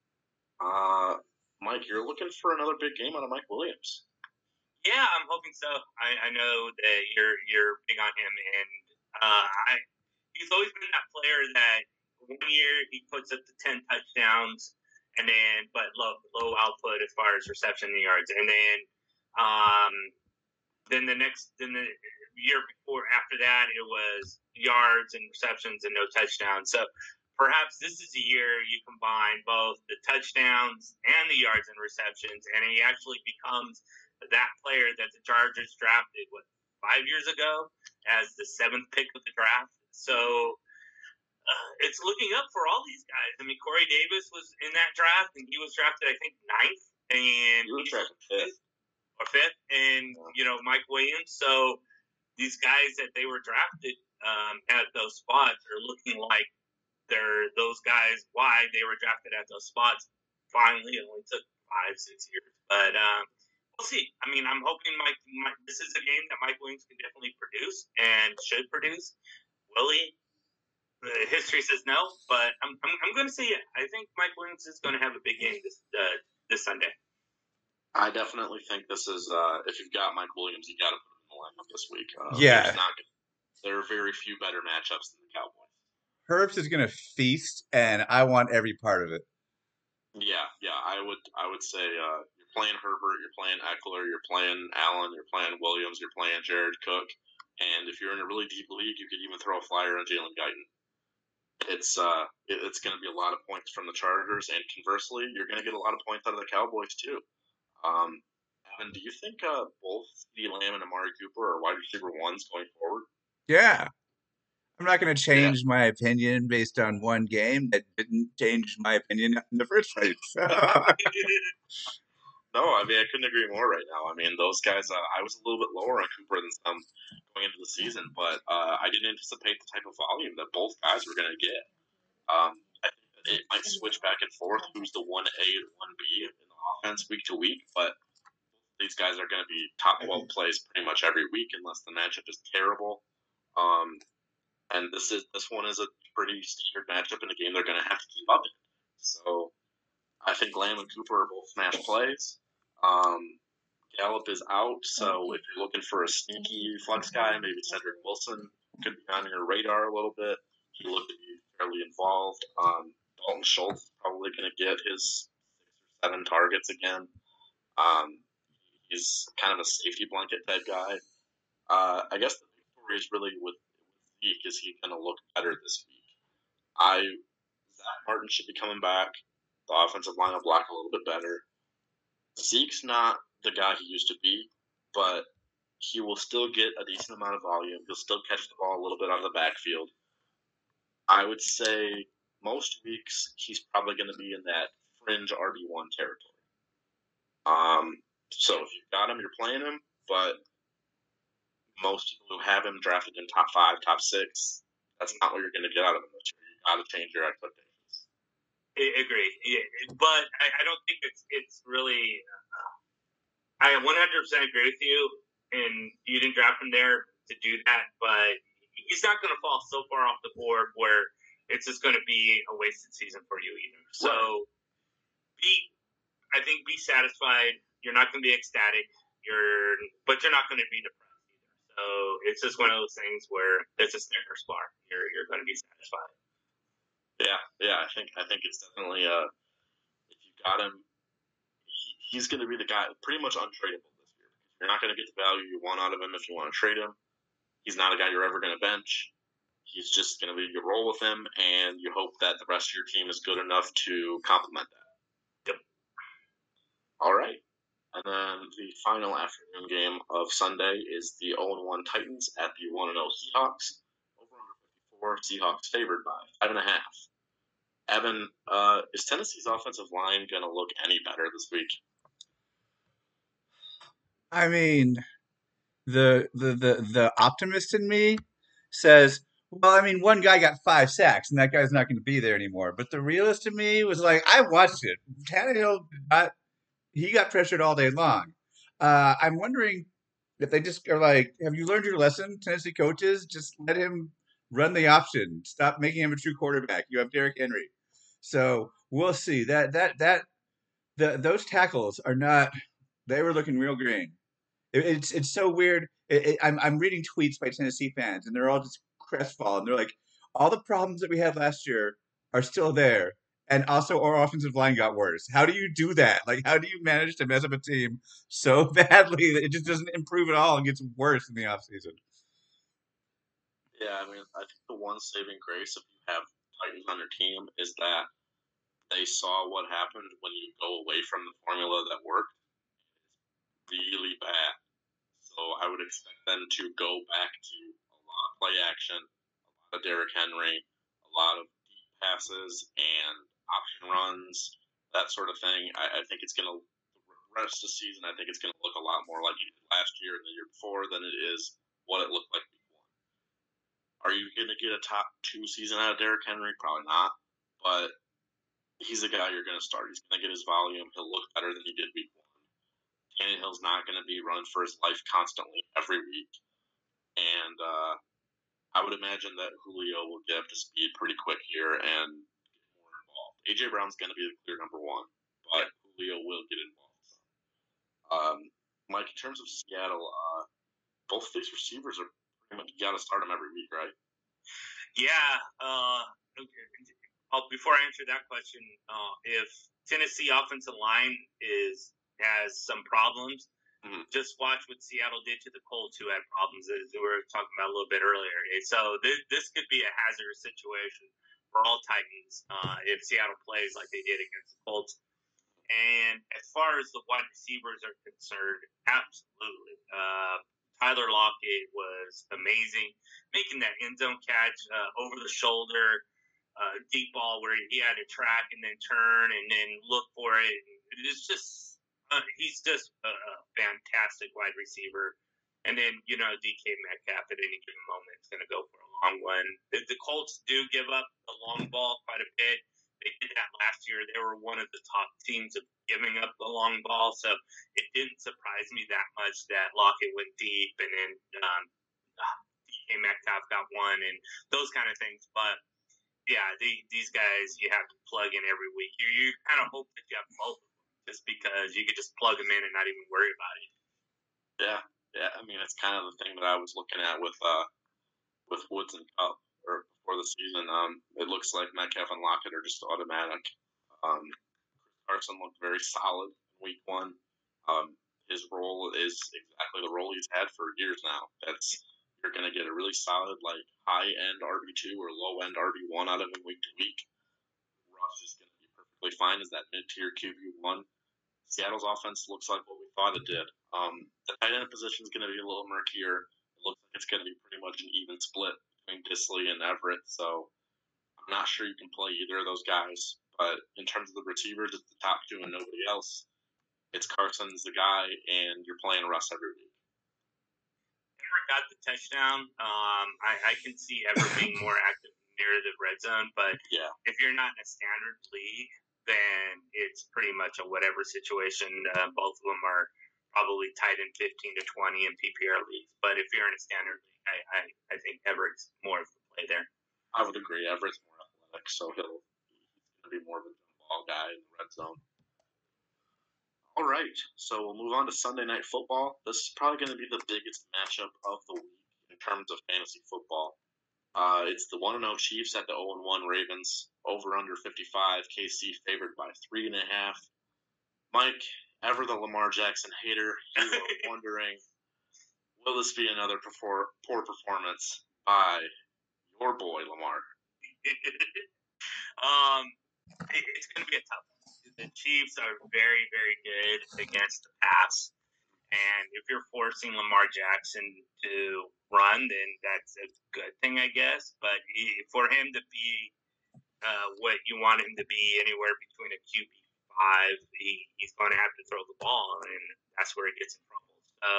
B: Uh, Mike, you're looking for another big game out of Mike Williams.
A: Yeah, I'm hoping so. I, I know that you're you're big on him, and uh, I he's always been that player that one year he puts up to ten touchdowns, and then but low low output as far as reception yards, and then um, then the next then the year before after that it was yards and receptions and no touchdowns. So perhaps this is a year you combine both the touchdowns and the yards and receptions, and he actually becomes that player that the Chargers drafted what five years ago as the seventh pick of the draft. So uh, it's looking up for all these guys. I mean, Corey Davis was in that draft, and he was drafted, I think, ninth, and
B: he was drafted fifth
A: or fifth, and you know Mike Williams. So these guys that they were drafted um, at those spots are looking like they're those guys. Why they were drafted at those spots? Finally, it only took five, six years, but. Um, We'll see. I mean, I'm hoping Mike, Mike. This is a game that Mike Williams can definitely produce and should produce. Will he? The history says no, but I'm I'm, I'm going to say it. I think Mike Williams is going to have a big game this uh, this Sunday.
B: I definitely think this is. Uh, if you've got Mike Williams, you got to put him in the lineup this week. Uh,
C: yeah,
B: not, there are very few better matchups than the Cowboys.
C: Herbst is going to feast, and I want every part of it.
B: Yeah, yeah, I would. I would say. Uh, playing Herbert, you're playing Eckler, you're playing Allen, you're playing Williams, you're playing Jared Cook, and if you're in a really deep league, you could even throw a flyer on Jalen Guyton. It's uh, it, it's going to be a lot of points from the Chargers, and conversely, you're going to get a lot of points out of the Cowboys too. Um, Evan, do you think uh, both CeeDee Lamb and Amari Cooper are wide receiver ones going forward?
C: Yeah, I I'm not going to change my opinion based on one game that didn't change my opinion in the first place.
B: No, I mean, I couldn't agree more right now. I mean, those guys, uh, I was a little bit lower on Cooper than some going into the season, but uh, I didn't anticipate the type of volume that both guys were going to get. Um, I think that it might switch back and forth who's the one A and one B in the offense week to week, but these guys are going to be top twelve plays pretty much every week unless the matchup is terrible. Um, and this is this one is a pretty standard matchup in a game they're going to have to keep up in. So I think Lamb and Cooper are both smash plays. Um, Gallup is out, so if you're looking for a sneaky flex guy, maybe Cedric Wilson could be on your radar a little bit. He looked to be fairly involved. Um, Dalton Schultz is probably going to get his six or seven targets again. Um, he's kind of a safety blanket type guy. Uh, I guess the big story is really with, with Zeke, is he going to look better this week? I Zach Martin should be coming back. The offensive line will block a little bit better. Zeke's not the guy he used to be, but he will still get a decent amount of volume. He'll still catch the ball a little bit out of the backfield. I would say most weeks he's probably going to be in that fringe R B one territory. Um, so if you've got him, you're playing him, but most people who have him drafted in top five, top six, that's not what you're going to get out of him this year. You've got to change your expectations.
A: I agree, yeah, but I, I don't think it's it's really. Uh, I one hundred percent agree with you, and you didn't draft him there to do that, but he's not going to fall so far off the board where it's just going to be a wasted season for you either. So, be, I think, be satisfied. You're not going to be ecstatic. You're, but you're not going to be depressed either. So it's just one of those things where it's a Snickers bar. You're you're going to be satisfied.
B: Yeah, yeah, I think I think it's definitely uh, if you got him, he, he's going to be the guy, pretty much untradeable this year. You're not going to get the value you want out of him if you want to trade him. He's not a guy you're ever going to bench. He's just going to be you roll with him, and you hope that the rest of your team is good enough to complement that.
A: Yep.
B: All right, and then the final afternoon game of Sunday is the oh and one Titans at the one and oh Seahawks. Over under fifty-four, Seahawks favored by five and a half. Evan, uh, is Tennessee's offensive line going to look any better this week?
C: I mean, the the the the optimist in me says, well, I mean, one guy got five sacks, and that guy's not going to be there anymore. But the realist in me was like, I watched it. Tannehill did not. He got pressured all day long. Uh, I'm wondering if they just are like, have you learned your lesson, Tennessee coaches? Just let him run the option. Stop making him a true quarterback. You have Derrick Henry. So we'll see. That that that the those tackles are not. They were looking real green. It, it's it's so weird. It, it, I'm I'm reading tweets by Tennessee fans, and they're all just crestfallen. They're like, all the problems that we had last year are still there, and also our offensive line got worse. How do you do that? Like, how do you manage to mess up a team so badly that it just doesn't improve at all and gets worse in the offseason?
B: Yeah, I mean, I think the one saving grace if you have Titans on your team is that they saw what happened when you go away from the formula that worked. Really bad. So I would expect them to go back to a lot of play action, a lot of Derrick Henry, a lot of deep passes and option runs, that sort of thing. I, I think it's going to, the rest of the season, I think it's going to look a lot more like it did last year and the year before than it is what it looked like week one. Are you going to get a top two season out of Derrick Henry? Probably not. But he's a guy you're going to start. He's going to get his volume. He'll look better than he did week one. Tannehill's not going to be running for his life constantly every week. And uh, I would imagine that Julio will get up to speed pretty quick here and get more involved. A J. Brown's going to be the clear number one, but Julio will get involved. Um, Mike, in terms of Seattle, uh, both of these receivers are pretty much, you got to start them every week, right?
A: Yeah. Uh, okay. Oh, before I answer that question, uh, if Tennessee offensive line is has some problems, mm-hmm. just watch what Seattle did to the Colts, who had problems, as we were talking about a little bit earlier. So this, this could be a hazardous situation for all Titans uh, if Seattle plays like they did against the Colts. And as far as the wide receivers are concerned, absolutely. Uh, Tyler Lockett was amazing, making that end zone catch uh, over the shoulder, uh, deep ball where he had to track and then turn and then look for it. It's just uh, he's just a, a fantastic wide receiver. And then, you know, D K Metcalf at any given moment is going to go for a long one. The, the Colts do give up the long ball quite a bit. They did that last year. They were one of the top teams of giving up the long ball. So it didn't surprise me that much that Lockett went deep and then um, D K Metcalf got one and those kind of things. But, yeah, the, these guys you have to plug in every week. You, you kind of hope that you have both of them just because you could just plug them in and not even worry about it.
B: Yeah. Yeah, I mean, it's kind of the thing that I was looking at with uh, with Woods and Kupp or before the season. Um, it looks like Metcalf and Lockett are just automatic. Um, Carson looked very solid in week one. Um, his role is exactly the role he's had for years now. That's you're going to get a really solid, like high end R B two or low end R B one out of him week to week. Russ is going to be perfectly fine as that mid tier Q B one. Seattle's offense looks like what we thought it did. Um, the tight end position is going to be a little murkier. It looks like it's going to be pretty much an even split between Disley and Everett. So I'm not sure you can play either of those guys. But in terms of the receivers, it's the top two and nobody else. It's Carson's the guy, and you're playing Russ every week.
A: Everett got the touchdown. Um, I, I can see Everett being more active near the red zone. But
B: yeah.
A: if you're not in a standard league, then it's pretty much a whatever situation. Uh, both of them are probably tied in fifteen to twenty in P P R leagues. But if you're in a standard league, I, I, I think Everett's more of the play there.
B: I would agree. Everett's more athletic, so he'll he's going to be more of a jump ball guy in the red zone. All right, so we'll move on to Sunday Night Football. This is probably going to be the biggest matchup of the week in terms of fantasy football. Uh, it's the one and oh Chiefs at the oh and one Ravens. Over under fifty-five. K C favored by three and a half. Mike, ever the Lamar Jackson hater, you are wondering, will this be another poor, poor performance by your boy Lamar?
A: um, it, it's going to be a tough one. The Chiefs are very, very good against the pass. And if you're forcing Lamar Jackson to run, then that's a good thing, I guess. But he, for him to be uh, what you want him to be, anywhere between a Q B five, he, he's going to have to throw the ball, and that's where it gets in trouble. So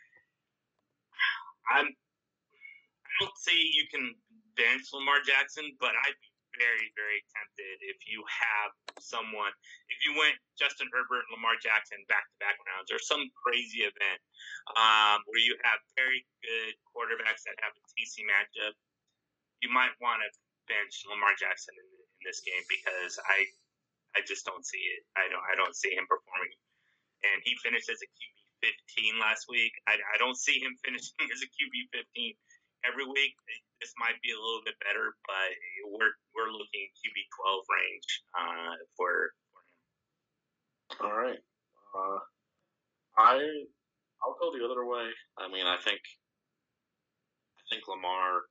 A: I'm, I don't see you can bench Lamar Jackson, but I'd be very, very tempted if you have someone, if you went Justin Herbert and Lamar Jackson back-to-back rounds or some crazy event um, where you have very good quarterbacks that have a T C matchup, you might want to bench Lamar Jackson in, in this game because I I just don't see it. I don't I don't see him performing. And he finished as a Q B fifteen last week. I, I don't see him finishing as a Q B fifteen every week. This might be a little bit better, but we're we're looking Q B twelve range uh, for for him.
B: All right, uh, I I'll go the other way. I mean, I think I think Lamar,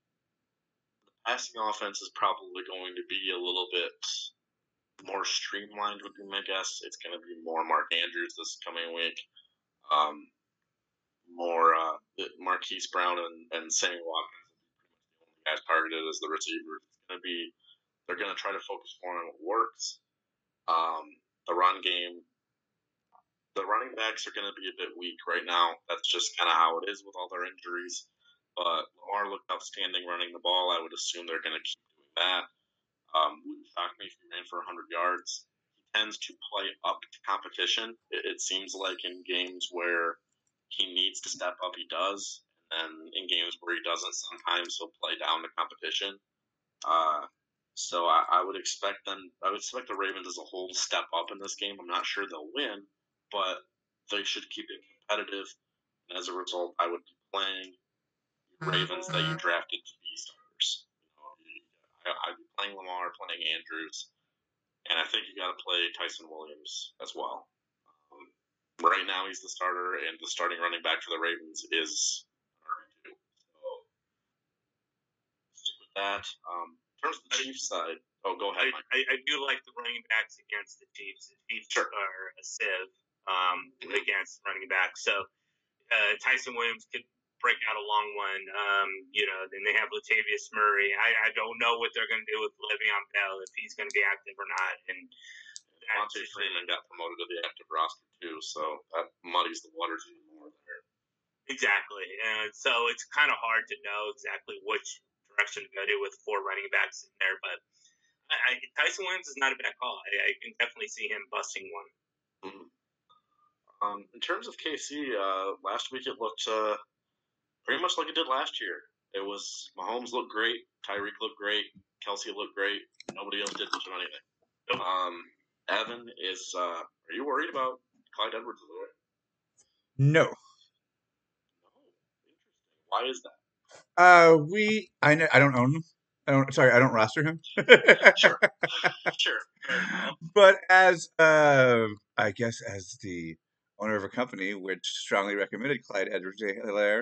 B: the passing offense is probably going to be a little bit more streamlined. Would be my guess. It's going to be more Mark Andrews this coming week. Um, more uh, Marquise Brown and, and Sammy Watkins guys targeted as the receivers. It's going to be, they're going to try to focus more on what works. Um, the run game, the running backs are going to be a bit weak right now. That's just kind of how it is with all their injuries. But Lamar looked outstanding running the ball. I would assume they're going to keep doing that. Um, wouldn't shock me if he ran for one hundred yards. He tends to play up to competition. It, it seems like in games where he needs to step up, he does. And in games where he doesn't, sometimes he'll play down the competition. Uh, so I, I would expect them. I would expect the Ravens as a whole to step up in this game. I'm not sure they'll win, but they should keep it competitive. And as a result, I would be playing Ravens that you drafted to be starters. You know, I, I'd be playing Lamar, playing Andrews, and I think you got to play Tyson Williams as well. Um, right now, he's the starter, and the starting running back for the Ravens is that. Um, in terms of the Chiefs side, oh, go ahead, Mike.
A: I, I, I do like the running backs against the Chiefs. The Chiefs sure. are a sieve um, against running backs. So uh, Tyson Williams could break out a long one. Um, you know, then they have Latavius Murray. I, I don't know what they're going to do with Le'Veon Bell, if he's going to be active or not. And
B: Devontae Freeman got promoted to the active roster too, so that muddies the waters even more there.
A: Exactly, and so it's kind of hard to know exactly which direction to go to with four running backs in there. But I, I, Tyson Williams is not a bad call. I, I can definitely see him busting one.
B: Mm-hmm. Um, in terms of K C, uh, last week it looked uh, pretty much like it did last year. It was Mahomes looked great, Tyreek looked great, Kelsey looked great. Nobody else did much of anything.
A: Nope.
B: Um, Evan is. Uh, are you worried about Clyde Edwards-Helaire?
C: No.
B: No. Interesting. Why is that?
C: Uh, we I know I don't own him. I don't. Sorry, I don't roster him.
B: Sure. Sure.
C: But as uh, I guess as the owner of a company which strongly recommended Clyde Edwards-Helaire,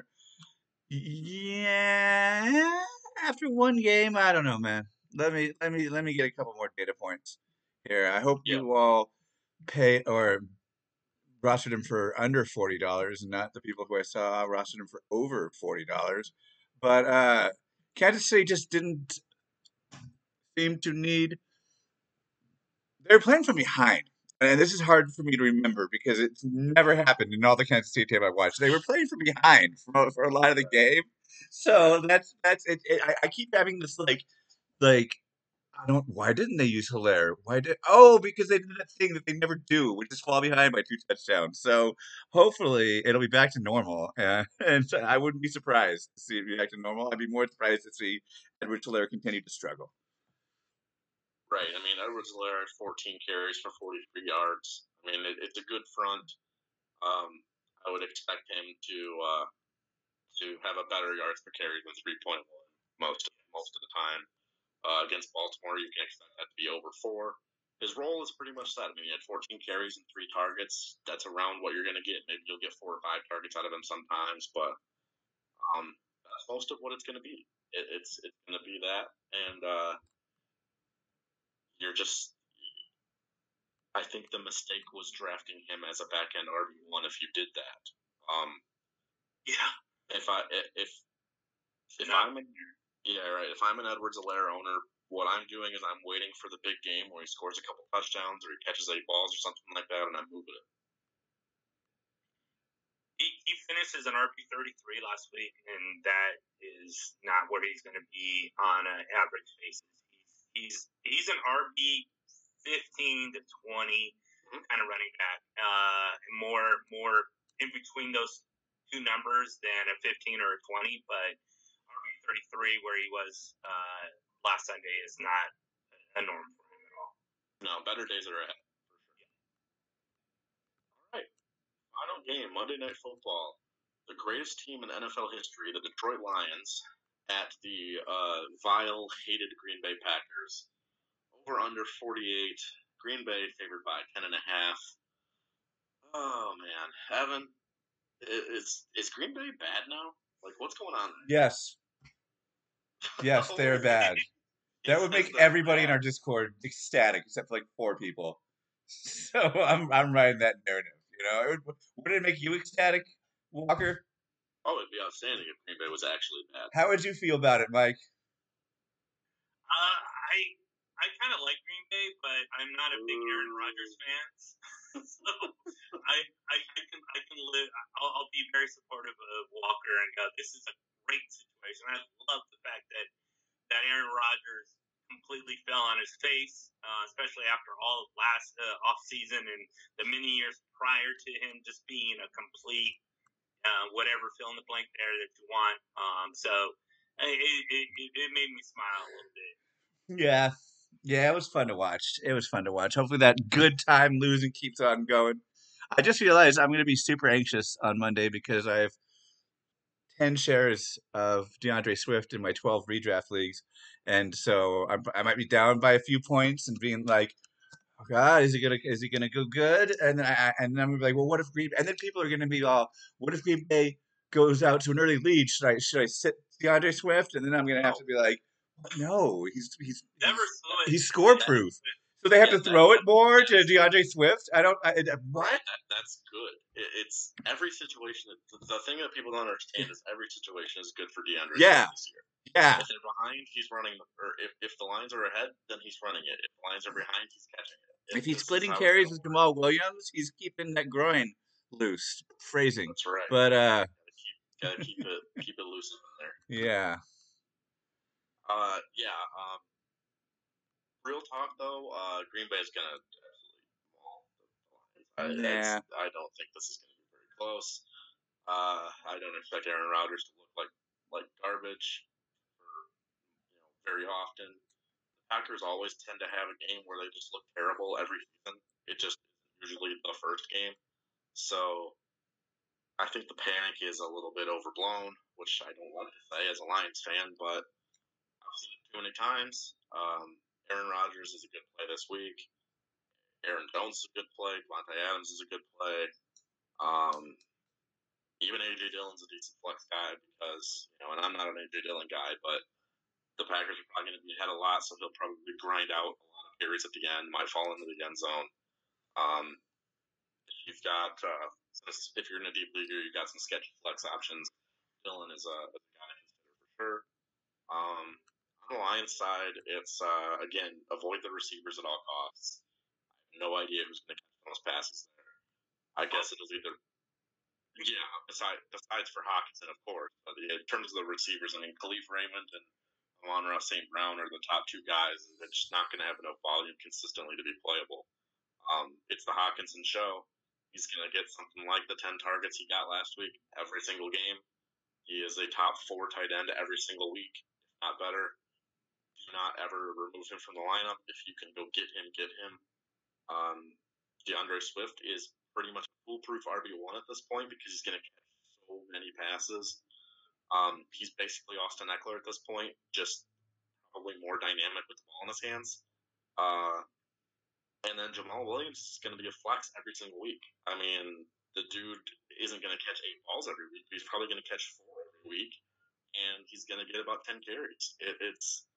C: yeah, after one game, I don't know, man. Let me let me let me get a couple more data points here. I hope
B: Yeah.
C: you all pay or rostered him for under forty dollars, and not the people who I saw rostered him for over forty dollars. But uh, Kansas City just didn't seem to need. They're playing from behind. And this is hard for me to remember because it's never happened in all the Kansas City tape I've watched. They were playing from behind for, for a lot of the game. So that's that's it. it I, I keep having this like like I don't. Why didn't they use Hilaire? Why did? Oh, because they did that thing that they never do, which is fall behind by two touchdowns. So hopefully it'll be back to normal, uh, and I wouldn't be surprised to see it be back to normal. I'd be more surprised to see Edwards-Helaire continue to struggle.
B: Right. I mean, Edwards-Helaire had fourteen carries for forty-three yards. I mean, it, it's a good front. Um, I would expect him to uh, to have a better yards per carry than three point one most most of the time. Uh, against Baltimore, you can expect that to be over four. His role is pretty much set. I mean, he had fourteen carries and three targets. That's around what you're going to get. Maybe you'll get four or five targets out of him sometimes, but um, that's most of what it's going to be. It, it's it's going to be that, and uh, you're just. I think the mistake was drafting him as a back end R B one. If you did that, um,
A: Yeah.
B: if I if if
A: No.
B: I'm an, yeah right if I'm an Edwards-Helaire owner, what I'm doing is I'm waiting for the big game where he scores a couple touchdowns or he catches eight balls or something like that, and I'm moving it.
A: He, he finished as an R B thirty-three last week, and that is not where he's going to be on an average basis. He's he's he's an R B fifteen to twenty
B: Mhm.
A: kind of running back, uh, more more in between those two numbers than a fifteen or a twenty. But R B thirty-three, where he was uh, last Sunday, is not a norm for him at all.
B: No, better days are ahead. All right, final game, Monday Night Football. The greatest team in N F L history, the Detroit Lions, at the uh, vile, hated Green Bay Packers. Over under forty-eight. Green Bay favored by ten and a half. Oh man, Evan, is is Green Bay bad now? Like, what's going on there?
C: Yes, yes, they're bad. That would make everybody in our Discord ecstatic, except for like four people. So I'm I'm riding that narrative. You know, it would, wouldn't it make you ecstatic, Walker?
B: Oh, it'd be outstanding if Green Bay was actually bad.
C: How would you feel about it, Mike?
A: Uh, I I kind of like Green Bay, but I'm not a big Aaron Rodgers fan. So I, I I can I can live. I'll, I'll be very supportive of Walker and go. This is a great situation. I love the fact that that Aaron Rodgers completely fell on his face, uh, especially after all of last uh, off season and the many years prior to him just being a complete uh, whatever fill in the blank there that you want. Um, so it, it, it, it made me smile a little bit.
C: Yeah, yeah, it was fun to watch. It was fun to watch. Hopefully, that good time losing keeps on going. I just realized I'm going to be super anxious on Monday because I have ten shares of DeAndre Swift in my twelve redraft leagues, and so I'm, I might be down by a few points and being like, "Oh God, is he gonna is he gonna go good?" And then I and then I'm gonna be like, "Well, what if Green?" And then people are gonna be all, "What if Green Bay goes out to an early lead? Should I should I sit DeAndre Swift?" And then I'm gonna have to be like, "No, he's he's
A: Never
C: he's,
A: switch.
C: he's score proof." So they have
B: Yeah,
C: to throw
B: that-
C: it more to
B: that's-
C: DeAndre Swift? I don't. I, what?
B: Right, that, that's good. It, it's every situation. The, the thing that people don't understand is every situation is good for DeAndre
C: Yeah.
B: Swift this year.
C: Yeah.
B: If they're behind, he's running. Or if, if the lines are ahead, then he's running it. If the lines are behind, he's catching it.
C: If he's
B: This is
C: splitting
B: how it's
C: carries
B: gonna
C: with
B: work.
C: Jamal Williams, he's keeping that groin loose. Phrasing.
B: That's right.
C: But uh,
B: gotta keep, gotta keep it keep it loose in there.
C: yeah.
B: Uh, yeah. Um, real talk though, uh, Green Bay is gonna absolutely maul the Lions. I,
C: Yeah.
B: it's- I don't think this is gonna be very close. Uh, I don't expect Aaron Rodgers to look like like garbage for you know very often. The Packers always tend to have a game where they just look terrible every season. It just is usually the first game. So I think the panic is a little bit overblown, which I don't want to say as a Lions fan, but I've seen it too many times. Um, Aaron Rodgers is a good play this week. Aaron Jones is a good play. Devontae Adams is a good play. Um, even A J Dillon's a decent flex guy because, you know, and I'm not an A J Dillon guy, but the Packers are probably going to be ahead a lot, so he'll probably grind out a lot of carries at the end, might fall into the end zone. Um, you've got, uh, if you're in a deep league, you've got some sketchy flex options. Dillon is a, is a guy to consider for sure. Um, on the Lions side, it's, uh, again, avoid the receivers at all costs. I have no idea who's going to catch those passes there. I guess it'll either, yeah, besides, besides for Hawkinson, of course. But in terms of the receivers, I mean, Khalif Raymond and Amon-Ra Saint Brown are the top two guys. They're just not going to have enough volume consistently to be playable. Um, it's the Hawkinson show. He's going to get something like the ten targets he got last week every single game. He is a top four tight end every single week, if not better. Do not ever remove him from the lineup. If you can go get him, get him. Um, DeAndre Swift is pretty much a foolproof R B one at this point because he's going to catch so many passes. Um, he's basically Austin Eckler at this point, just probably more dynamic with the ball in his hands. Uh, and then Jamal Williams is going to be a flex every single week. I mean, the dude isn't going to catch eight balls every week. He's probably going to catch four every week, and he's going to get about ten carries. It, it's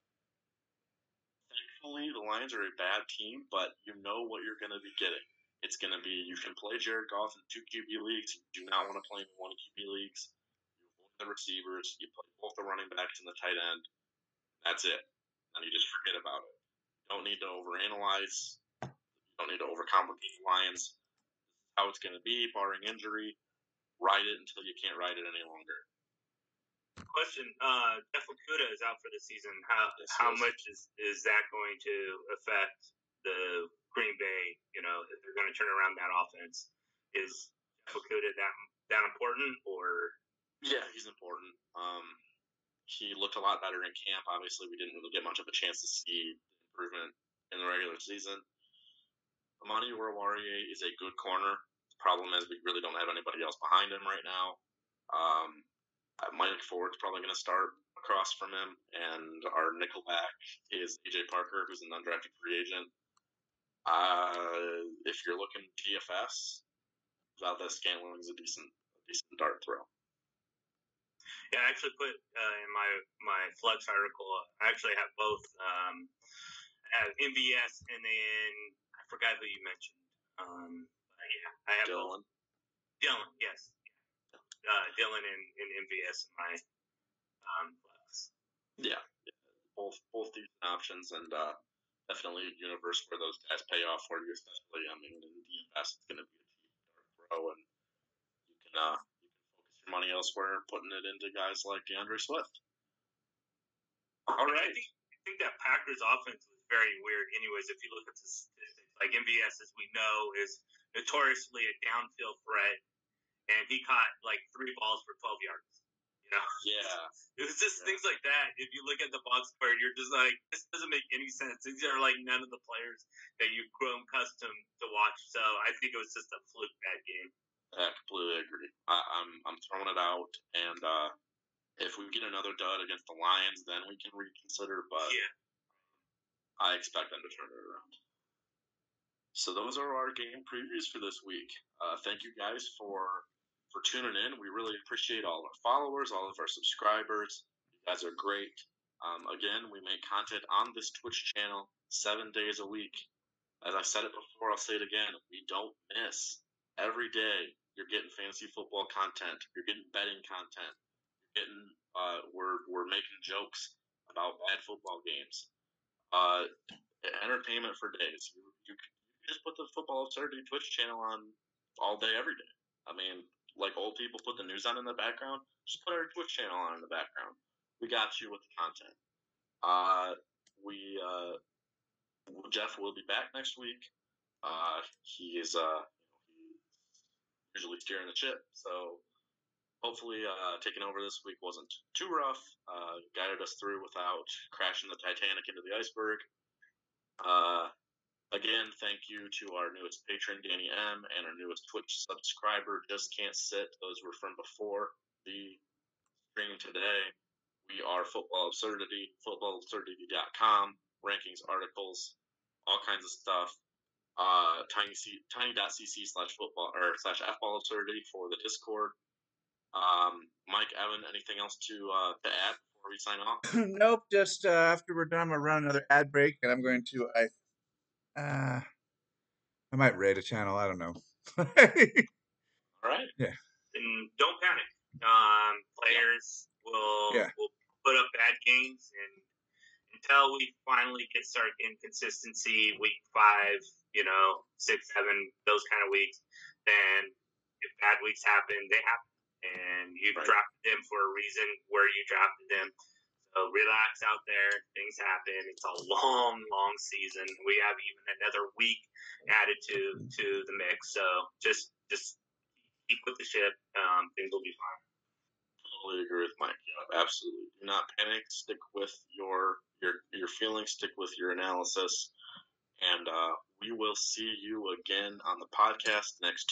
B: thankfully the Lions are a bad team, but you know what you're going to be getting. It's going to be you can play Jared Goff in two Q B leagues. You do not want to play in one Q B leagues. You avoid the receivers. You play both the running backs and the tight end. That's it. And you just forget about it. Don't need to overanalyze. Don't need to overcomplicate the Lions. How it's going to be, barring injury. Ride it until you can't ride it any longer.
A: Question: uh, Jeff Okudah is out for the season. How
B: Yes,
A: how
B: yes.
A: much is, is that going to affect the Green Bay? You know, if they're going to turn around that offense, is Jeff Okudah that that important or?
B: Yeah, he's important. Um, he looked a lot better in camp. Obviously, we didn't really get much of a chance to see improvement in the regular season. Amani Oruwariye is a good corner. The problem is we really don't have anybody else behind him right now. Um, Mike Ford's probably going to start across from him, and our nickelback is D J Parker, who's an undrafted free agent. Uh, if you're looking D F S, Valdez Scantling is a decent, a decent dart throw.
A: Yeah, I actually put uh, in my my Flex article. I actually have both. Um, I have M V S and then I forgot who you mentioned. Um, yeah, I have both.
B: Dylan.
A: Dylan, yes. Uh, Dylan and, and M V S in my um, Flex.
B: Yeah, yeah, both both decent options, and uh, definitely a universe where those guys pay off for you, especially I mean in D F S it's going to be a cheap dart throw, and you can uh, you can focus your money elsewhere, putting it into guys like DeAndre Swift.
A: All right. I think, I think that Packers offense was very weird. Anyways, if you look at the statistics, like M V S, as we know, is notoriously a downfield threat, and he caught like three balls for twelve yards. You know?
B: Yeah.
A: It was just
B: Yeah.
A: things like that. If you look at the box score, you're just like, this doesn't make any sense. These are like none of the players that you've grown accustomed to watch. So I think it was just a fluke bad game.
B: I completely agree. I, I'm I'm throwing it out, and uh, if we get another dud against the Lions, then we can reconsider. But
A: Yeah.
B: I expect them to turn it around. So those are our game previews for this week. Uh, thank you guys for for tuning in. We really appreciate all of our followers, all of our subscribers. You guys are great. Um, again, we make content on this Twitch channel seven days a week. As I said it before, I'll say it again. We don't miss. Every day, you're getting fantasy football content. You're getting betting content. You're getting, uh, we're, we're making jokes about bad football games. Uh, entertainment for days. You, you, you just put the Football Absurdity Twitch channel on all day, every day. I mean, like old people put the news on in the background, just put our Twitch channel on in the background. We got you with the content. Uh, we, uh, Jeff will be back next week. Uh, he is, uh, he's usually steering the ship, so hopefully, uh, taking over this week wasn't too rough. Uh, guided us through without crashing the Titanic into the iceberg. Uh, again, thank you to our newest patron, Danny M, and our newest Twitch subscriber, Just Can't Sit. Those were from before the stream today. We are Football Absurdity, football absurdity dot com, rankings, articles, all kinds of stuff. Uh, tiny c tiny.cc slash football or slash fball absurdity for the Discord. Um, Mike, Evan, anything else to uh, to add before we sign off?
C: Nope. Just uh, after we're done, I'm gonna run another ad break, and I'm going to I uh, I might raid a channel. I don't know.
B: All right.
C: Yeah.
A: And don't panic. Um, players will
C: Yeah.
A: will put up bad games, and until we finally get started getting consistency, week five, you know, six, seven, those kind of weeks, then if bad weeks happen, they happen. And you
B: Right.
A: drafted them for a reason where you drafted them. So relax out there. Things happen. It's a long, long season. We have even another week added to to the mix. So just just keep with the ship. Um, things will be fine.
B: Totally agree with Mike. Yeah, absolutely. Do not panic. Stick with your your your feelings. Stick with your analysis, and uh, we will see you again on the podcast next